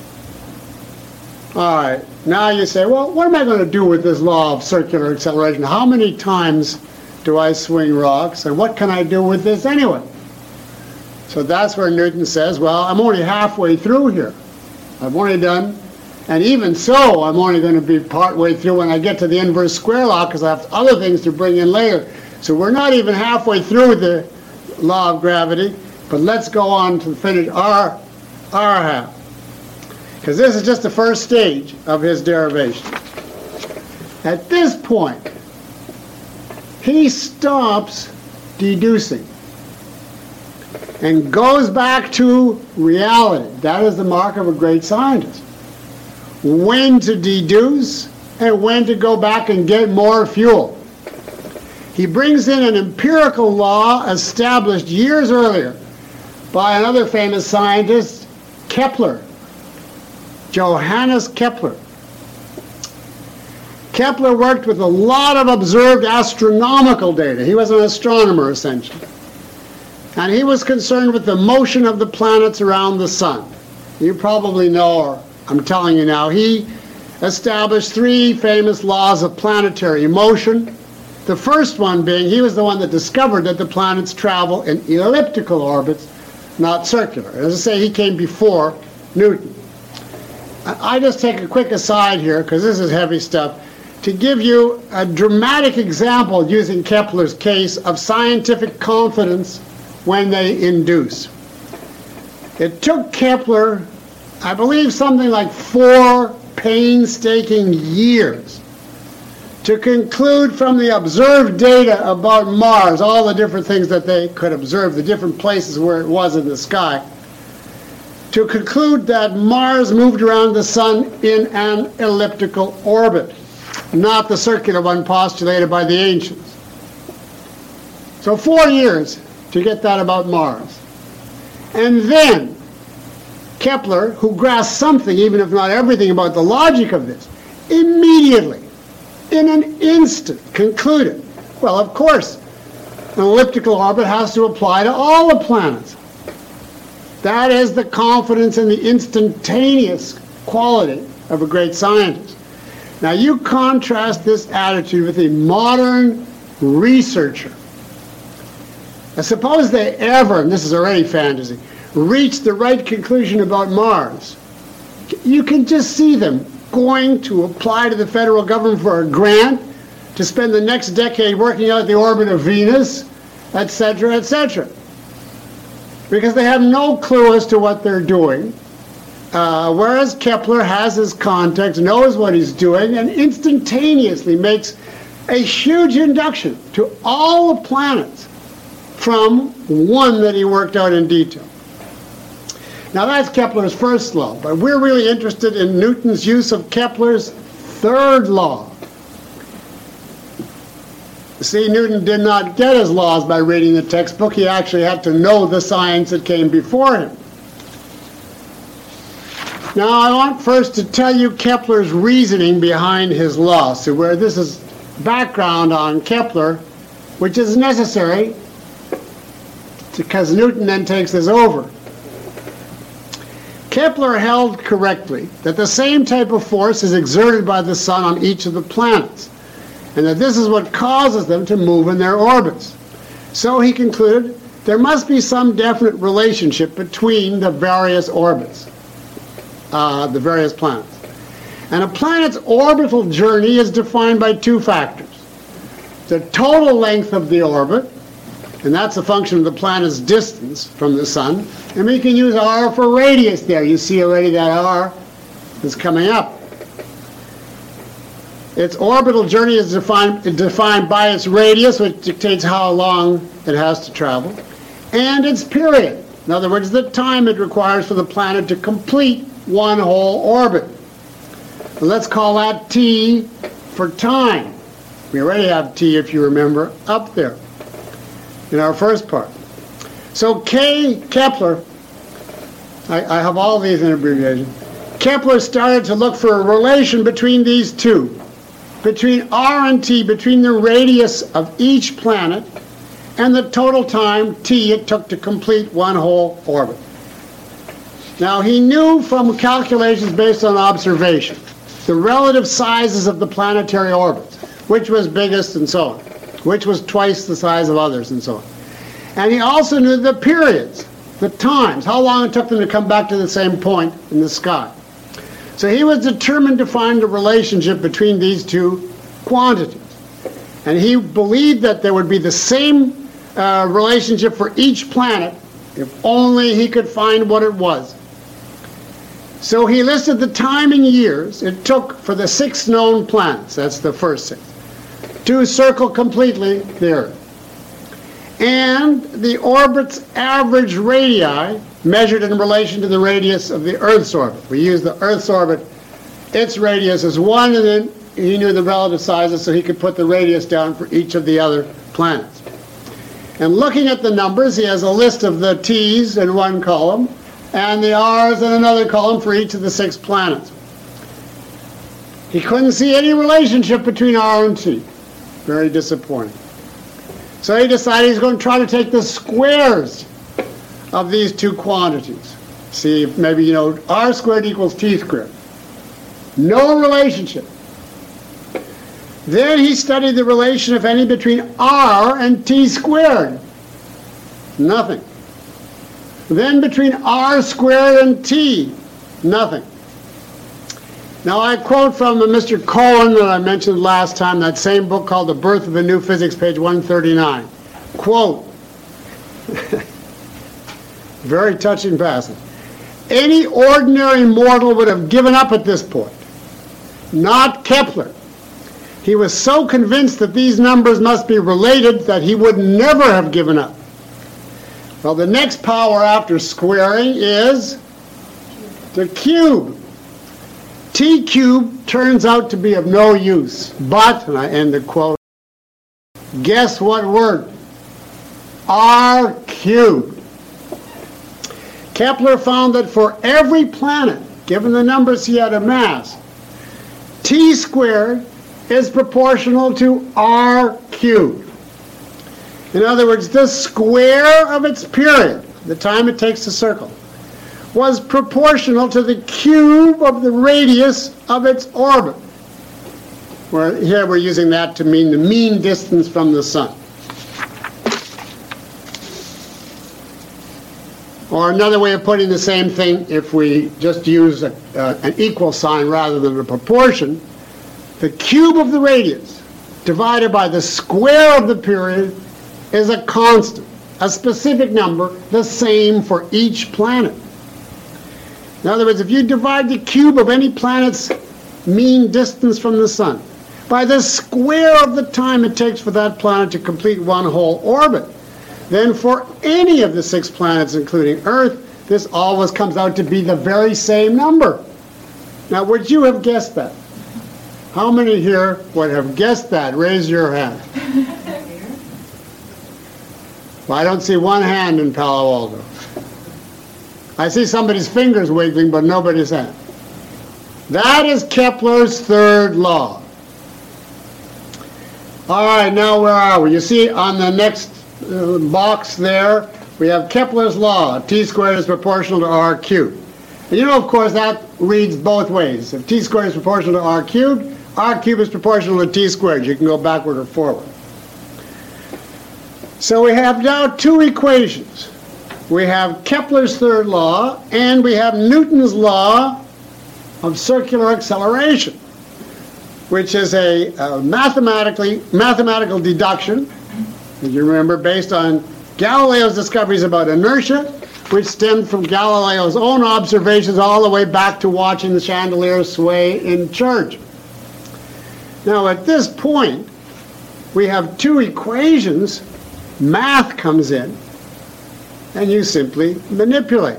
A: All right, now you say, well, what am I going to do with this law of circular acceleration? How many times do I swing rocks, and what can I do with this anyway? So that's where Newton says, well, I'm only halfway through here. I've only done, and even so, I'm only going to be partway through when I get to the inverse square law, because I have other things to bring in later. So we're not even halfway through the law of gravity, but let's go on to finish our half. Because this is just the first stage of his derivation. At this point, he stops deducing and goes back to reality. That is the mark of a great scientist. When to deduce and when to go back and get more fuel. He brings in an empirical law established years earlier by another famous scientist, Kepler. Johannes Kepler. Kepler worked with a lot of observed astronomical data. He was an astronomer, essentially. And he was concerned with the motion of the planets around the sun. You probably know, or I'm telling you now, he established 3 famous laws of planetary motion. The first one being, he was the one that discovered that the planets travel in elliptical orbits, not circular. As I say, he came before Newton. I just take a quick aside here, because this is heavy stuff, to give you a dramatic example using Kepler's case of scientific confidence when they induce. It took Kepler, I believe, something like 4 painstaking years to conclude from the observed data about Mars, all the different things that they could observe, the different places where it was in the sky, to conclude that Mars moved around the sun in an elliptical orbit, not the circular one postulated by the ancients. So 4 years to get that about Mars. And then Kepler, who grasped something, even if not everything, about the logic of this, immediately, in an instant, concluded, well, of course, an elliptical orbit has to apply to all the planets. That is the confidence in the instantaneous quality of a great scientist. Now you contrast this attitude with a modern researcher. Now suppose they ever, and this is already fantasy, reach the right conclusion about Mars. You can just see them going to apply to the federal government for a grant to spend the next decade working out the orbit of Venus, etc., etc. Because they have no clue as to what they're doing, whereas Kepler has his context, knows what he's doing, and instantaneously makes a huge induction to all the planets from one that he worked out in detail. Now that's Kepler's first law, but we're really interested in Newton's use of Kepler's third law. See, Newton did not get his laws by reading the textbook. He actually had to know the science that came before him. Now, I want first to tell you Kepler's reasoning behind his law. So where this is background on Kepler, which is necessary because Newton then takes this over. Kepler held correctly that the same type of force is exerted by the sun on each of the planets, and that this is what causes them to move in their orbits. So he concluded there must be some definite relationship between the various orbits, the various planets. And a planet's orbital journey is defined by two factors. The total length of the orbit, and that's a function of the planet's distance from the sun. And we can use r for radius there. You see already that r is coming up. Its orbital journey is defined by its radius, which dictates how long it has to travel, and its period. In other words, the time it requires for the planet to complete one whole orbit. Let's call that T for time. We already have T, if you remember, up there in our first part. So Kepler, I have all these in abbreviation. Kepler started to look for a relation between these two, between R and T, between the radius of each planet and the total time T it took to complete one whole orbit. Now, he knew from calculations based on observation the relative sizes of the planetary orbits, which was biggest and so on, which was twice the size of others and so on. And he also knew the periods, the times, how long it took them to come back to the same point in the sky. So he was determined to find a relationship between these two quantities. And he believed that there would be the same relationship for each planet if only he could find what it was. So he listed the time in years it took for the 6 known planets, that's the first 6, to circle completely the Earth. And the orbit's average radii measured in relation to the radius of the Earth's orbit. We use the Earth's orbit, its radius is 1, and then he knew the relative sizes, so he could put the radius down for each of the other planets. And looking at the numbers, he has a list of the T's in one column, and the R's in another column for each of the 6 planets. He couldn't see any relationship between R and T. Very disappointing. So he decided he's going to try to take the squares of these two quantities. See if maybe you know R squared equals T squared. No relationship. Then he studied the relation, if any, between R and T squared. Nothing. Then between R squared and T, nothing. Now I quote from Mr. Cohen that I mentioned last time, that same book called The Birth of the New Physics, page 139. Quote, very touching passage. Any ordinary mortal would have given up at this point. Not Kepler. He was so convinced that these numbers must be related that he would never have given up. Well, the next power after squaring is the cube. T cubed turns out to be of no use. But, and I end the quote, guess what worked? R cubed. Kepler found that for every planet, given the numbers he had amassed, T squared is proportional to R cubed. In other words, the square of its period, the time it takes to circle, was proportional to the cube of the radius of its orbit. Here we're using that to mean the mean distance from the sun. Or another way of putting the same thing, if we just use an equal sign rather than a proportion, the cube of the radius divided by the square of the period is a constant, a specific number, the same for each planet. In other words, if you divide the cube of any planet's mean distance from the sun by the square of the time it takes for that planet to complete one whole orbit, then for any of the 6 planets, including Earth, this always comes out to be the very same number. Now, would you have guessed that? How many here would have guessed that? Raise your hand. Well, I don't see one hand in Palo Alto. I see somebody's fingers wiggling, but nobody's hand. That is Kepler's third law. All right, now where are we? You see on the next box there, we have Kepler's law. T squared is proportional to R cubed. And you know, of course, that reads both ways. If T squared is proportional to R cubed is proportional to T squared. You can go backward or forward. So we have now two equations. We have Kepler's third law, and we have Newton's law of circular acceleration, which is a mathematical deduction, as you remember, based on Galileo's discoveries about inertia, which stemmed from Galileo's own observations all the way back to watching the chandelier sway in church. Now at this point, we have two equations, math comes in, and you simply manipulate.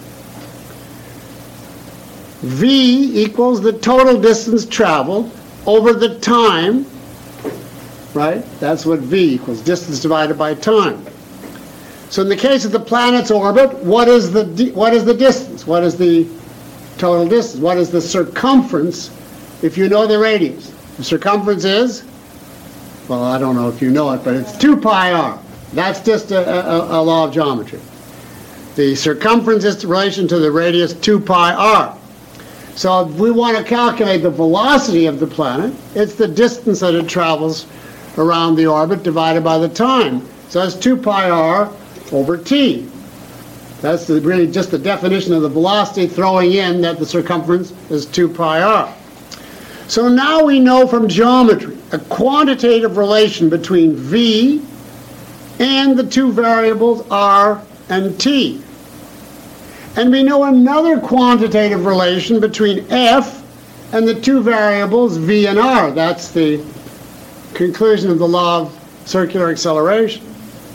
A: V equals the total distance traveled over the time, right? That's what V equals, distance divided by time. So in the case of the planet's orbit, what is the distance? What is the total distance? What is the circumference if you know the radius? The circumference is, well, I don't know if you know it, but it's 2 pi r. That's just a law of geometry. The circumference is in relation to the radius 2 pi r. So if we want to calculate the velocity of the planet, it's the distance that it travels around the orbit divided by the time. So that's 2 pi r over t. That's really just the definition of the velocity, throwing in that the circumference is 2 pi r. So now we know from geometry a quantitative relation between v and the two variables r and t. And we know another quantitative relation between f and the two variables v and r. That's the conclusion of the law of circular acceleration.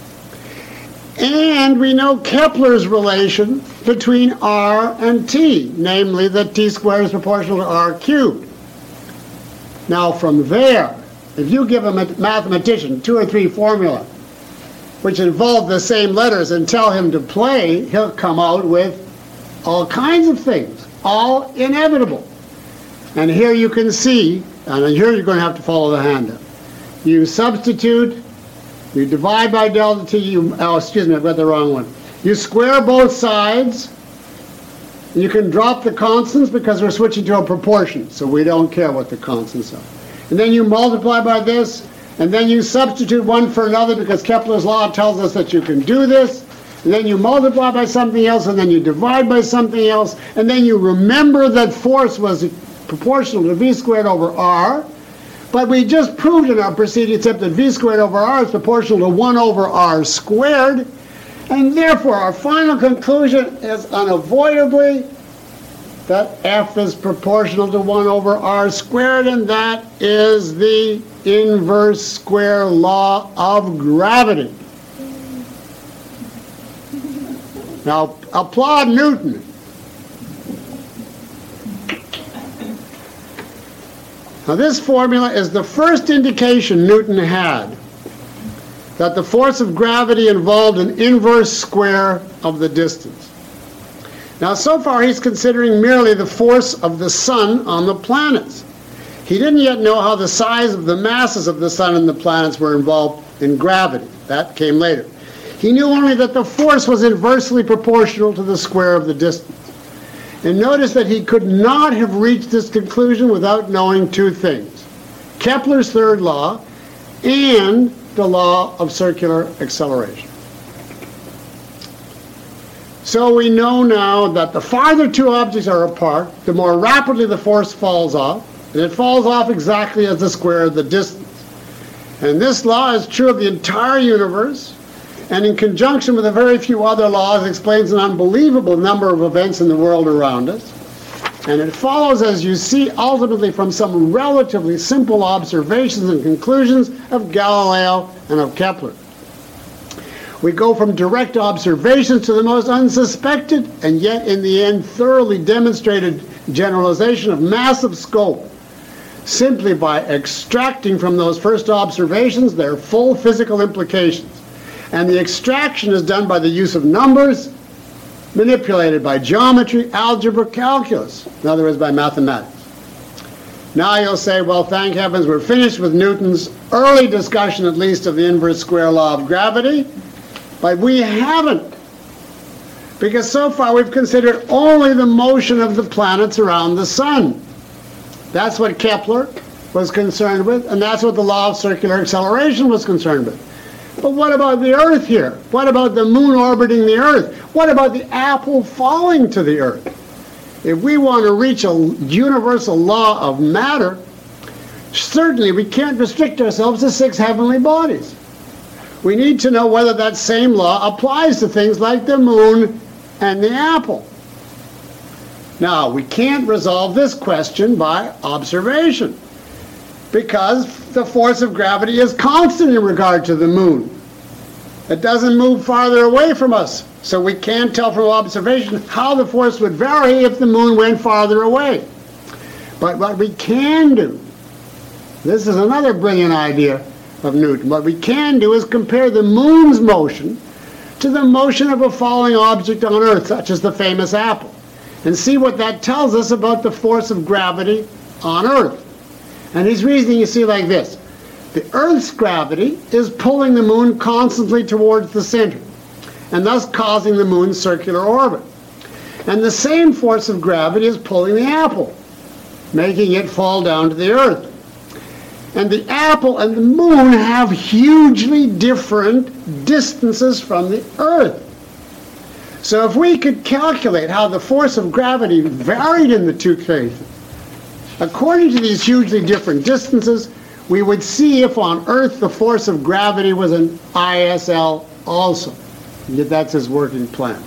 A: And we know Kepler's relation between r and t, namely that t squared is proportional to r cubed. Now from there, if you give a mathematician 2 or 3 formula which involve the same letters and tell him to play, he'll come out with all kinds of things, all inevitable. And here you can see, and here you're going to have to follow the handout. You substitute, you divide by delta t, I've got the wrong one. You square both sides. You can drop the constants because we're switching to a proportion, so we don't care what the constants are. And then you multiply by this, and then you substitute one for another because Kepler's law tells us that you can do this. And then you multiply by something else, and then you divide by something else, and then you remember that force was proportional to v squared over r. But we just proved in our preceding step that v squared over r is proportional to 1 over r squared. And therefore, our final conclusion is unavoidably that f is proportional to 1 over r squared, and that is the inverse square law of gravity. Now, applaud Newton. Now, this formula is the first indication Newton had that the force of gravity involved an inverse square of the distance. Now, so far he's considering merely the force of the sun on the planets. He didn't yet know how the size of the masses of the sun and the planets were involved in gravity. That came later. He knew only that the force was inversely proportional to the square of the distance. And notice that he could not have reached this conclusion without knowing two things: Kepler's third law and the law of circular acceleration. So we know now that the farther two objects are apart, the more rapidly the force falls off, and it falls off exactly as the square of the distance. And this law is true of the entire universe, and in conjunction with a very few other laws explains an unbelievable number of events in the world around us. And it follows, as you see, ultimately from some relatively simple observations and conclusions of Galileo and of Kepler. We go from direct observations to the most unsuspected, and yet in the end thoroughly demonstrated generalization of massive scope, simply by extracting from those first observations their full physical implications. And the extraction is done by the use of numbers, manipulated by geometry, algebra, calculus, in other words, by mathematics. Now you'll say, well, thank heavens we're finished with Newton's early discussion, at least, of the inverse square law of gravity. But we haven't, because so far we've considered only the motion of the planets around the sun. That's what Kepler was concerned with, and that's what the law of circular acceleration was concerned with. But what about the Earth here? What about the moon orbiting the Earth? What about the apple falling to the Earth? If we want to reach a universal law of matter, certainly we can't restrict ourselves to 6 heavenly bodies. We need to know whether that same law applies to things like the moon and the apple. Now, we can't resolve this question by observation, because the force of gravity is constant in regard to the moon. It doesn't move farther away from us, so we can't tell from observation how the force would vary if the moon went farther away. But what we can do, this is another brilliant idea of Newton, what we can do is compare the moon's motion to the motion of a falling object on Earth, such as the famous apple, and see what that tells us about the force of gravity on Earth. And his reasoning, you see, like this. The Earth's gravity is pulling the moon constantly towards the center, and thus causing the moon's circular orbit. And the same force of gravity is pulling the apple, making it fall down to the Earth. And the apple and the moon have hugely different distances from the Earth. So if we could calculate how the force of gravity varied in the two cases, according to these hugely different distances, we would see if on Earth the force of gravity was an ISL also. Yet that's his working plan.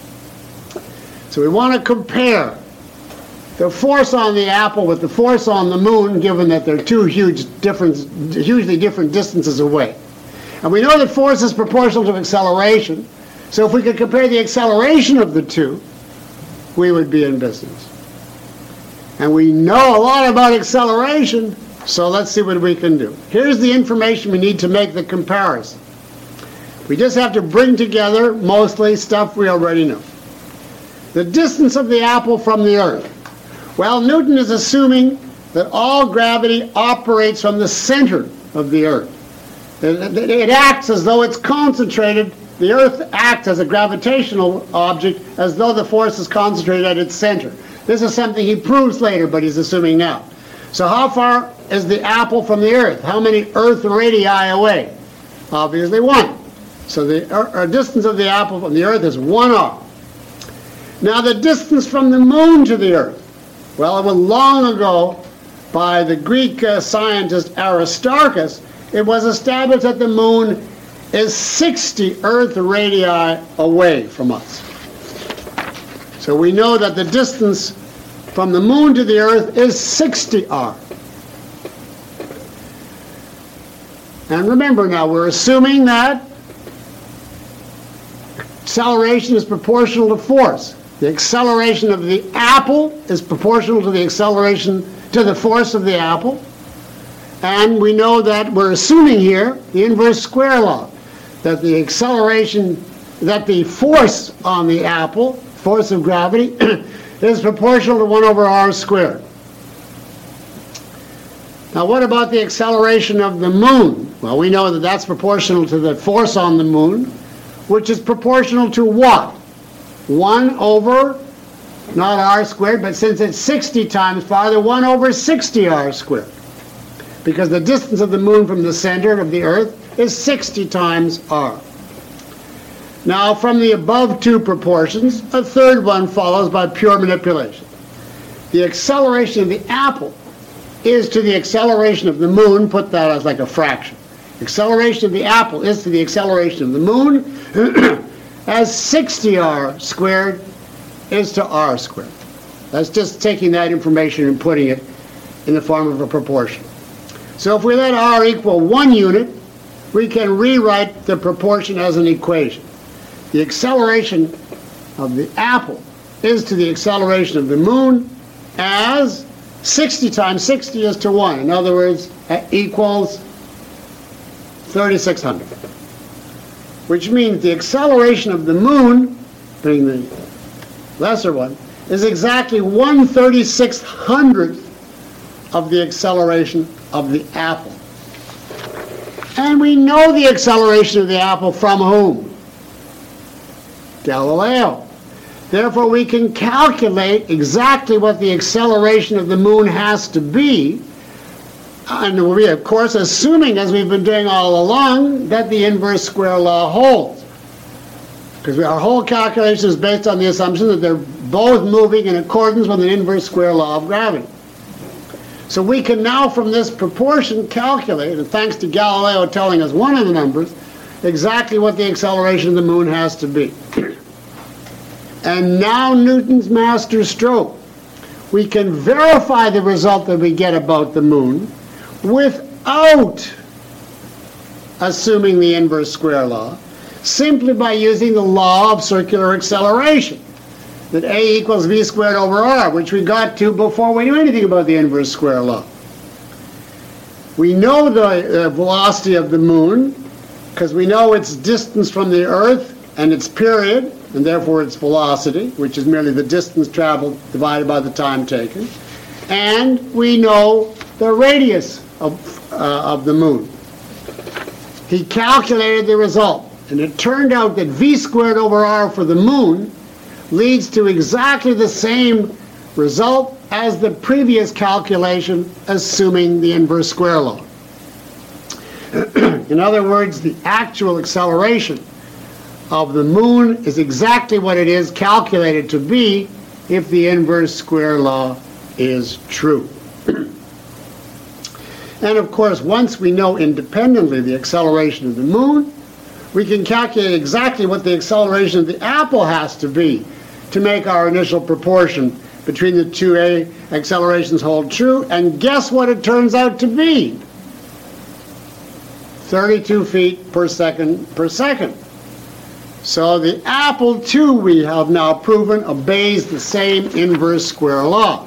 A: So we want to compare the force on the apple with the force on the moon, given that they're two hugely different distances away. And we know that force is proportional to acceleration, so if we could compare the acceleration of the two, we would be in business. And we know a lot about acceleration, so let's see what we can do. Here's the information we need to make the comparison. We just have to bring together mostly stuff we already know. The distance of the apple from the Earth. Well, Newton is assuming that all gravity operates from the center of the Earth. It acts as though it's concentrated. The Earth acts as a gravitational object as though the force is concentrated at its center. This is something he proves later, but he's assuming now. So how far is the apple from the Earth? How many Earth radii away? Obviously 1. So the distance of the apple from the Earth is 1 r. Now the distance from the moon to the Earth. Well, it was long ago by the Greek scientist Aristarchus. It was established that the moon is 60 Earth radii away from us. So we know that the distance from the moon to the Earth is 60 r. And remember now, we're assuming that acceleration is proportional to force. The acceleration of the apple is proportional to the acceleration to the force of the apple. And we know that we're assuming here the inverse square law, that the acceleration, that the force on the apple, force of gravity, is proportional to 1 over r squared. Now what about the acceleration of the moon? Well, we know that that's proportional to the force on the moon, which is proportional to what? 1 over, not r squared, but since it's 60 times farther, 1 over 60 r squared. Because the distance of the moon from the center of the Earth is 60 times r. Now, from the above two proportions, a third one follows by pure manipulation. The acceleration of the apple is to the acceleration of the moon, put that as like a fraction. Acceleration of the apple is to the acceleration of the moon, as 60r squared is to r squared. That's just taking that information and putting it in the form of a proportion. So if we let r equal 1 unit, we can rewrite the proportion as an equation. The acceleration of the apple is to the acceleration of the moon as 60 times 60 is to 1. In other words, equals 3,600. Which means the acceleration of the moon, being the lesser one, is exactly 1/3600th of the acceleration of the apple. And we know the acceleration of the apple from whom? Galileo. Therefore, we can calculate exactly what the acceleration of the moon has to be And we, of course, assuming, as we've been doing all along, that the inverse square law holds. Because our whole calculation is based on the assumption that they're both moving in accordance with an inverse square law of gravity. So we can now, from this proportion, calculate, and thanks to Galileo telling us one of the numbers, exactly what the acceleration of the moon has to be. And now Newton's master stroke. We can verify the result that we get about the moon without assuming the inverse square law, simply by using the law of circular acceleration, that A equals v squared over r, which we got to before we knew anything about the inverse square law. We know the velocity of the moon because we know its distance from the Earth and its period, and therefore its velocity, which is merely the distance traveled divided by the time taken. And we know the radius of the moon. He calculated the result, and it turned out that v squared over r for the moon leads to exactly the same result as the previous calculation, assuming the inverse square law. In other words, the actual acceleration of the moon is exactly what it is calculated to be if the inverse square law is true. And of course, once we know independently the acceleration of the moon, we can calculate exactly what the acceleration of the apple has to be to make our initial proportion between the two accelerations hold true. And guess what it turns out to be? 32 feet per second per second. So the apple, too, we have now proven, obeys the same inverse square law.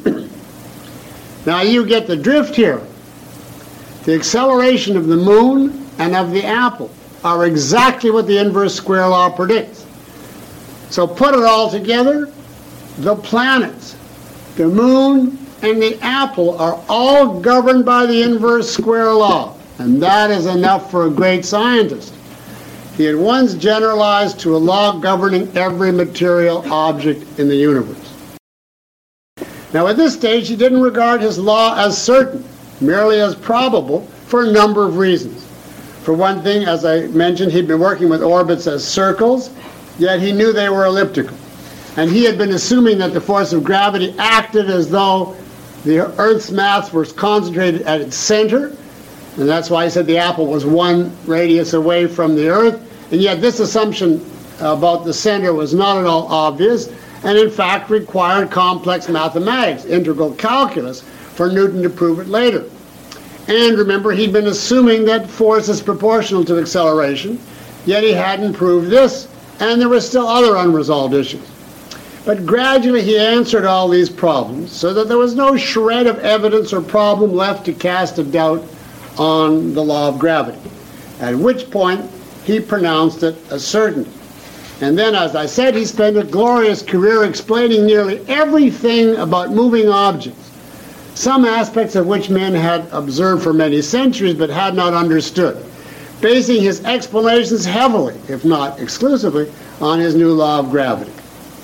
A: Now you get the drift here. The acceleration of the moon and of the apple are exactly what the inverse square law predicts. So put it all together, the planets, the moon, and the apple are all governed by the inverse square law. And that is enough for a great scientist. He had once generalized to a law governing every material object in the universe. Now at this stage, he didn't regard his law as certain, merely as probable, for a number of reasons. For one thing, as I mentioned, he'd been working with orbits as circles, yet he knew they were elliptical. And he had been assuming that the force of gravity acted as though the Earth's mass was concentrated at its center, and that's why he said the apple was one radius away from the Earth. And yet this assumption about the center was not at all obvious, and in fact required complex mathematics, integral calculus, for Newton to prove it later. And remember, he'd been assuming that force is proportional to acceleration, yet he hadn't proved this, and there were still other unresolved issues. But gradually he answered all these problems, so that there was no shred of evidence or problem left to cast a doubt on the law of gravity, at which point he pronounced it a certainty. And then, as I said, he spent a glorious career explaining nearly everything about moving objects, some aspects of which men had observed for many centuries but had not understood, basing his explanations heavily, if not exclusively, on his new law of gravity.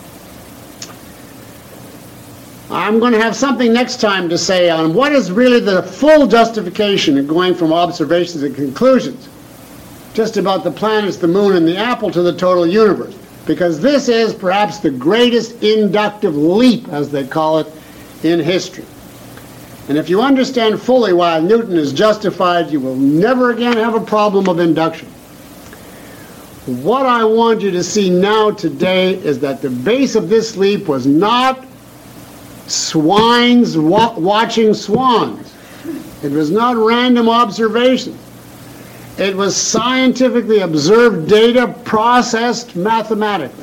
A: I'm going to have something next time to say on what is really the full justification in going from observations and conclusions, just about the planets, the moon, and the apple to the total universe, because this is perhaps the greatest inductive leap, as they call it, in history. And if you understand fully why Newton is justified, you will never again have a problem of induction. What I want you to see now today is that the base of this leap was not swines watching swans. It was not random observations. It was scientifically observed data processed mathematically.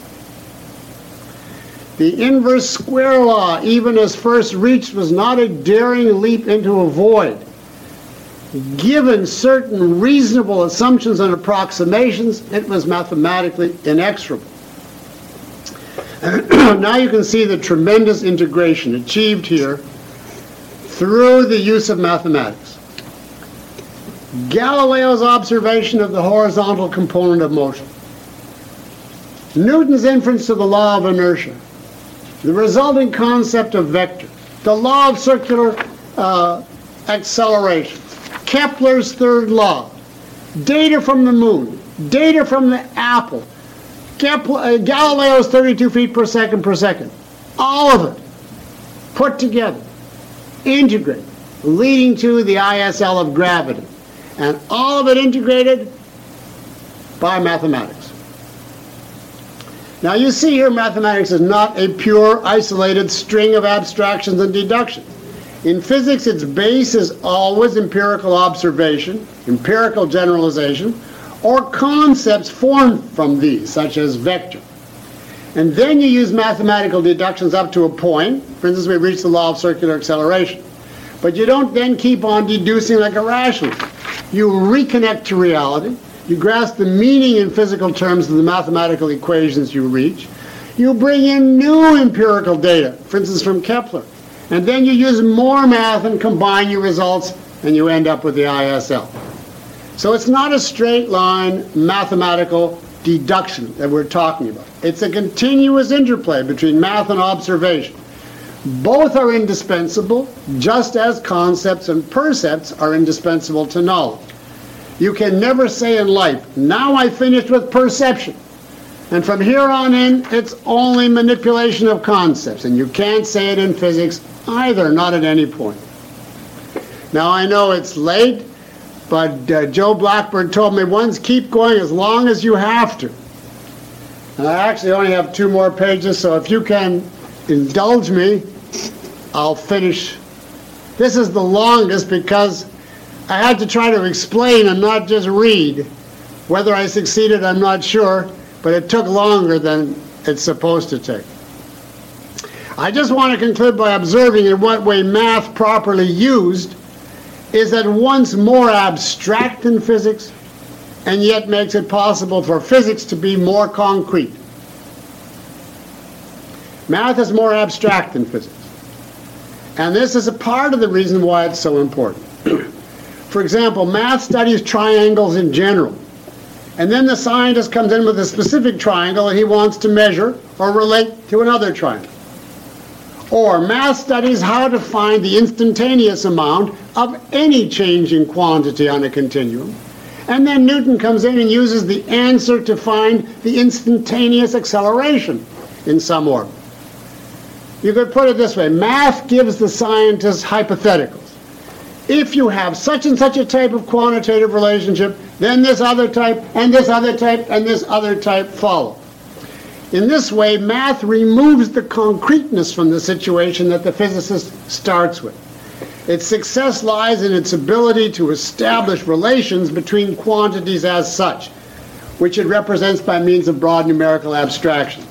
A: The inverse square law, even as first reached, was not a daring leap into a void. Given certain reasonable assumptions and approximations, it was mathematically inexorable. Now you can see the tremendous integration achieved here through the use of mathematics. Galileo's observation of the horizontal component of motion, Newton's inference to the law of inertia, the resulting concept of vector, the law of circular acceleration, Kepler's third law, data from the moon, data from the apple, Galileo's 32 feet per second, all of it put together, integrated, leading to the ISL of gravity, and all of it integrated by mathematics. Now you see here, mathematics is not a pure isolated string of abstractions and deductions. In physics, its base is always empirical observation, empirical generalization, or concepts formed from these, such as vector. And then you use mathematical deductions up to a point. For instance, we reach the law of circular acceleration. But you don't then keep on deducing like a rationalist. You reconnect to reality. You grasp the meaning in physical terms of the mathematical equations you reach. You bring in new empirical data, for instance from Kepler. And then you use more math and combine your results, and you end up with the ISL. So it's not a straight line mathematical deduction that we're talking about. It's a continuous interplay between math and observation. Both are indispensable, just as concepts and percepts are indispensable to knowledge. You can never say in life, now I finished with perception, and from here on in, it's only manipulation of concepts, and you can't say it in physics either, not at any point. Now I know it's late, but Joe Blackburn told me once, keep going as long as you have to. And I actually only have 2 more pages, so if you can indulge me, I'll finish. This is the longest because I had to try to explain and not just read. Whether I succeeded, I'm not sure, but it took longer than it's supposed to take. I just want to conclude by observing in what way math properly used is at once more abstract than physics and yet makes it possible for physics to be more concrete. Math is more abstract than physics. And this is a part of the reason why it's so important. For example, math studies triangles in general. And then the scientist comes in with a specific triangle that he wants to measure or relate to another triangle. Or math studies how to find the instantaneous amount of any change in quantity on a continuum. And then Newton comes in and uses the answer to find the instantaneous acceleration in some orbit. You could put it this way, math gives the scientists hypotheticals. If you have such and such a type of quantitative relationship, then this other type, and this other type, and this other type follow. In this way, math removes the concreteness from the situation that the physicist starts with. Its success lies in its ability to establish relations between quantities as such, which it represents by means of broad numerical abstractions.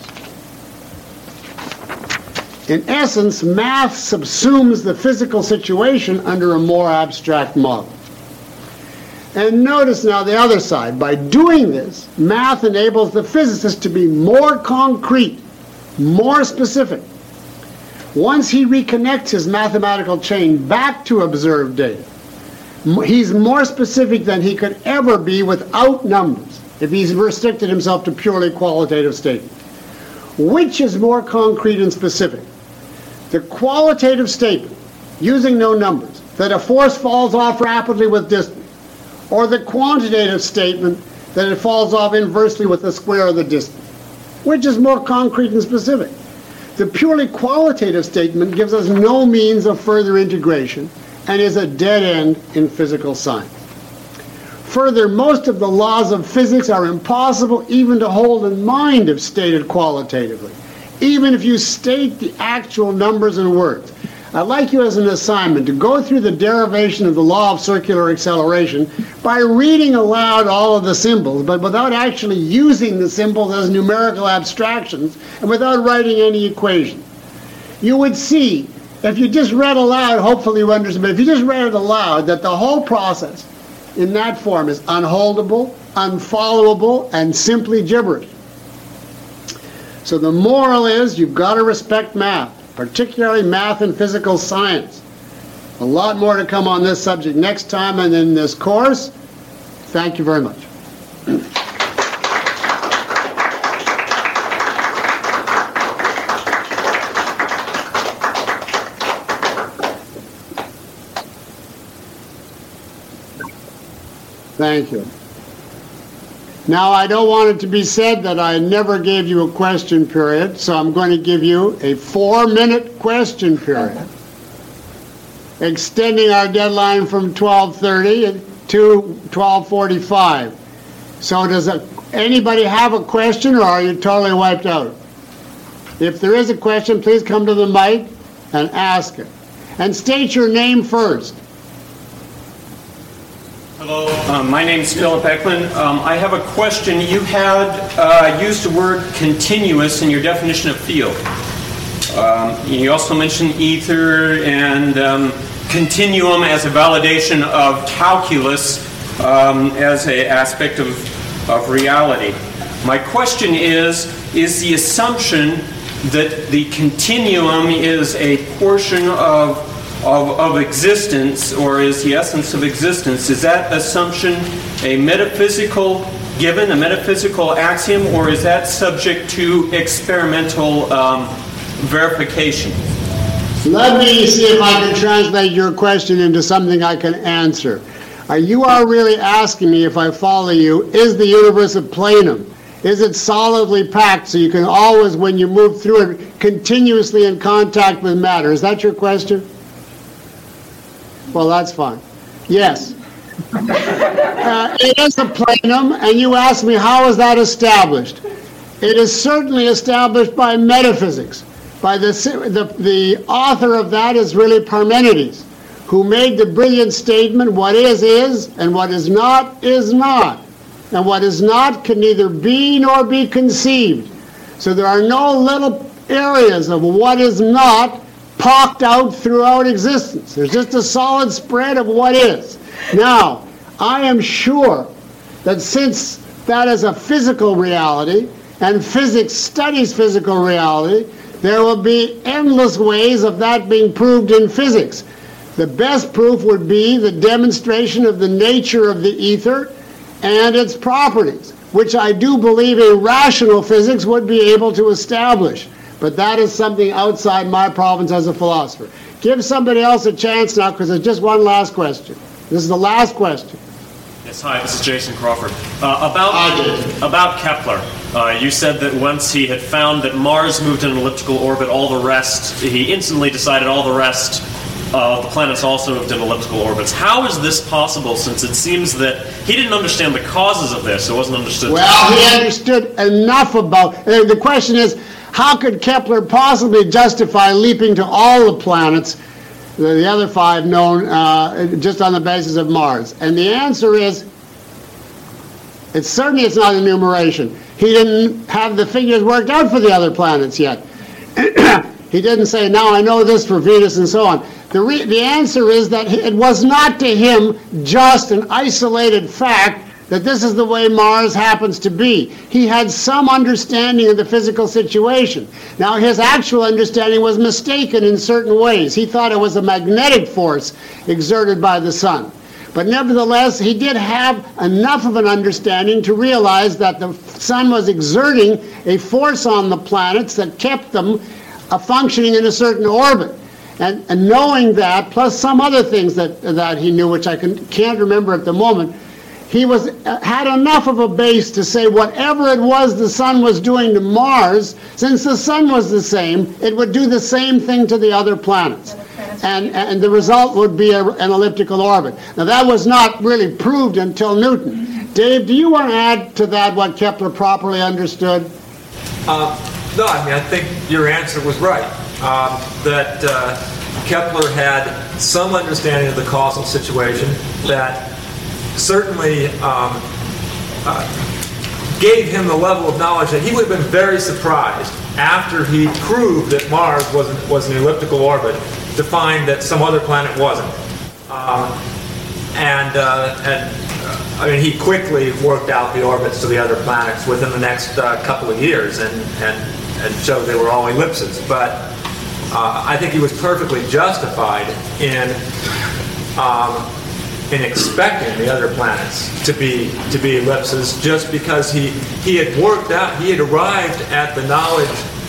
A: In essence, math subsumes the physical situation under a more abstract model. And notice now the other side. By doing this, math enables the physicist to be more concrete, more specific. Once he reconnects his mathematical chain back to observed data, he's more specific than he could ever be without numbers, if he's restricted himself to purely qualitative statements. Which is more concrete and specific? The qualitative statement, using no numbers, that a force falls off rapidly with distance, or the quantitative statement that it falls off inversely with the square of the distance. Which is more concrete and specific? The purely qualitative statement gives us no means of further integration and is a dead end in physical science. Further, most of the laws of physics are impossible even to hold in mind if stated qualitatively, even if you state the actual numbers and words. I'd like you as an assignment to go through the derivation of the law of circular acceleration by reading aloud all of the symbols, but without actually using the symbols as numerical abstractions and without writing any equation. You would see, if you just read aloud, hopefully you understand, but if you just read it aloud, that the whole process in that form is unholdable, unfollowable, and simply gibberish. So the moral is you've got to respect math, particularly math and physical science. A lot more to come on this subject next time and in this course. Thank you very much. Thank you. Now, I don't want it to be said that I never gave you a question period, so I'm going to give you a 4-minute question period, extending our deadline from 12:30 to 12:45. So does anybody have a question, or are you totally wiped out? If there is a question, please come to the mic and ask it. And state your name first.
B: Hello, my name is Philip Ekman. I have a question. You had used the word continuous in your definition of field. You also mentioned ether and continuum as a validation of calculus as an aspect of reality. My question is the assumption that the continuum is a portion of existence, or is the essence of existence, is that assumption a metaphysical given, a metaphysical axiom, or is that subject to experimental verification?
A: Let me see if I can translate your question into something I can answer. You are really asking me, if I follow you, is the universe a plenum? Is it solidly packed so you can always, when you move through it, continuously in contact with matter? Is that your question? Well, that's fine. Yes. It is a plenum, and you ask me, how is that established? It is certainly established by metaphysics. By the author of that is really Parmenides, who made the brilliant statement, what is, and what is not, and what is not can neither be nor be conceived. So there are no little areas of what is not pocked out throughout existence. There's just a solid spread of what is. Now, I am sure that since that is a physical reality, and physics studies physical reality, there will be endless ways of that being proved in physics. The best proof would be the demonstration of the nature of the ether and its properties, which I do believe a rational physics would be able to establish. But that is something outside my province as a philosopher. Give somebody else a chance now, because there's just one last question. This is the last question.
C: Yes, hi, this is Jason Crawford. About Kepler, you said that once he had found that Mars moved in an elliptical orbit, all the rest, he instantly decided all the rest of the planets also moved in elliptical orbits. How is this possible, since it seems that he didn't understand the causes of this? It wasn't understood.
A: Well, he understood enough about... the question is, how could Kepler possibly justify leaping to all the planets, the other 5 known, just on the basis of Mars? And the answer is, it's not enumeration. He didn't have the figures worked out for the other planets yet. He didn't say, now I know this for Venus and so on. The answer is that it was not to him just an isolated fact that this is the way Mars happens to be. He had some understanding of the physical situation. Now, his actual understanding was mistaken in certain ways. He thought it was a magnetic force exerted by the sun. But nevertheless, he did have enough of an understanding to realize that the sun was exerting a force on the planets that kept them functioning in a certain orbit. And knowing that, plus some other things that he knew, which I can't remember at the moment, he had enough of a base to say whatever it was the sun was doing to Mars, since the sun was the same, it would do the same thing to the other planets. And the result would be an elliptical orbit. Now, that was not really proved until Newton. Dave, do you want to add to that what Kepler properly understood?
D: No, I mean, I think your answer was right. That Kepler had some understanding of the causal situation, that certainly gave him the level of knowledge that he would have been very surprised after he proved that Mars was an elliptical orbit to find that some other planet wasn't. I mean, he quickly worked out the orbits of the other planets within the next couple of years and showed they were all ellipses. But I think he was perfectly justified in expecting the other planets to be ellipses, just because he had arrived at the knowledge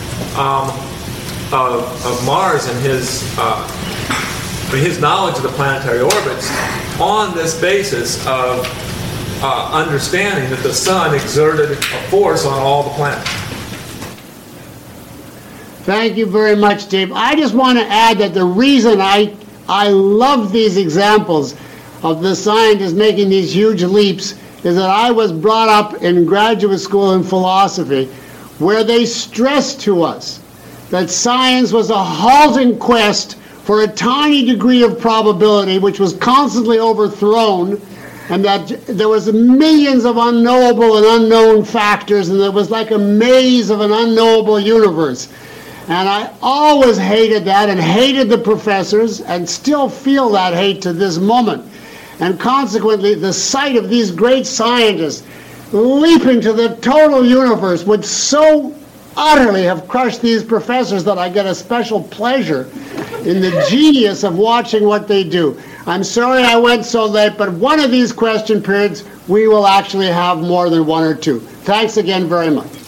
D: of Mars and his knowledge of the planetary orbits on this basis of understanding that the sun exerted a force on all the planets.
A: Thank you very much, Dave. I just want to add that the reason I love these examples of the scientists making these huge leaps is that I was brought up in graduate school in philosophy where they stressed to us that science was a halting quest for a tiny degree of probability which was constantly overthrown, and that there was millions of unknowable and unknown factors, and it was like a maze of an unknowable universe. And I always hated that and hated the professors and still feel that hate to this moment. And consequently, the sight of these great scientists leaping to the total universe would so utterly have crushed these professors that I get a special pleasure in the genius of watching what they do. I'm sorry I went so late, but one of these question periods we will actually have more than one or two. Thanks again very much.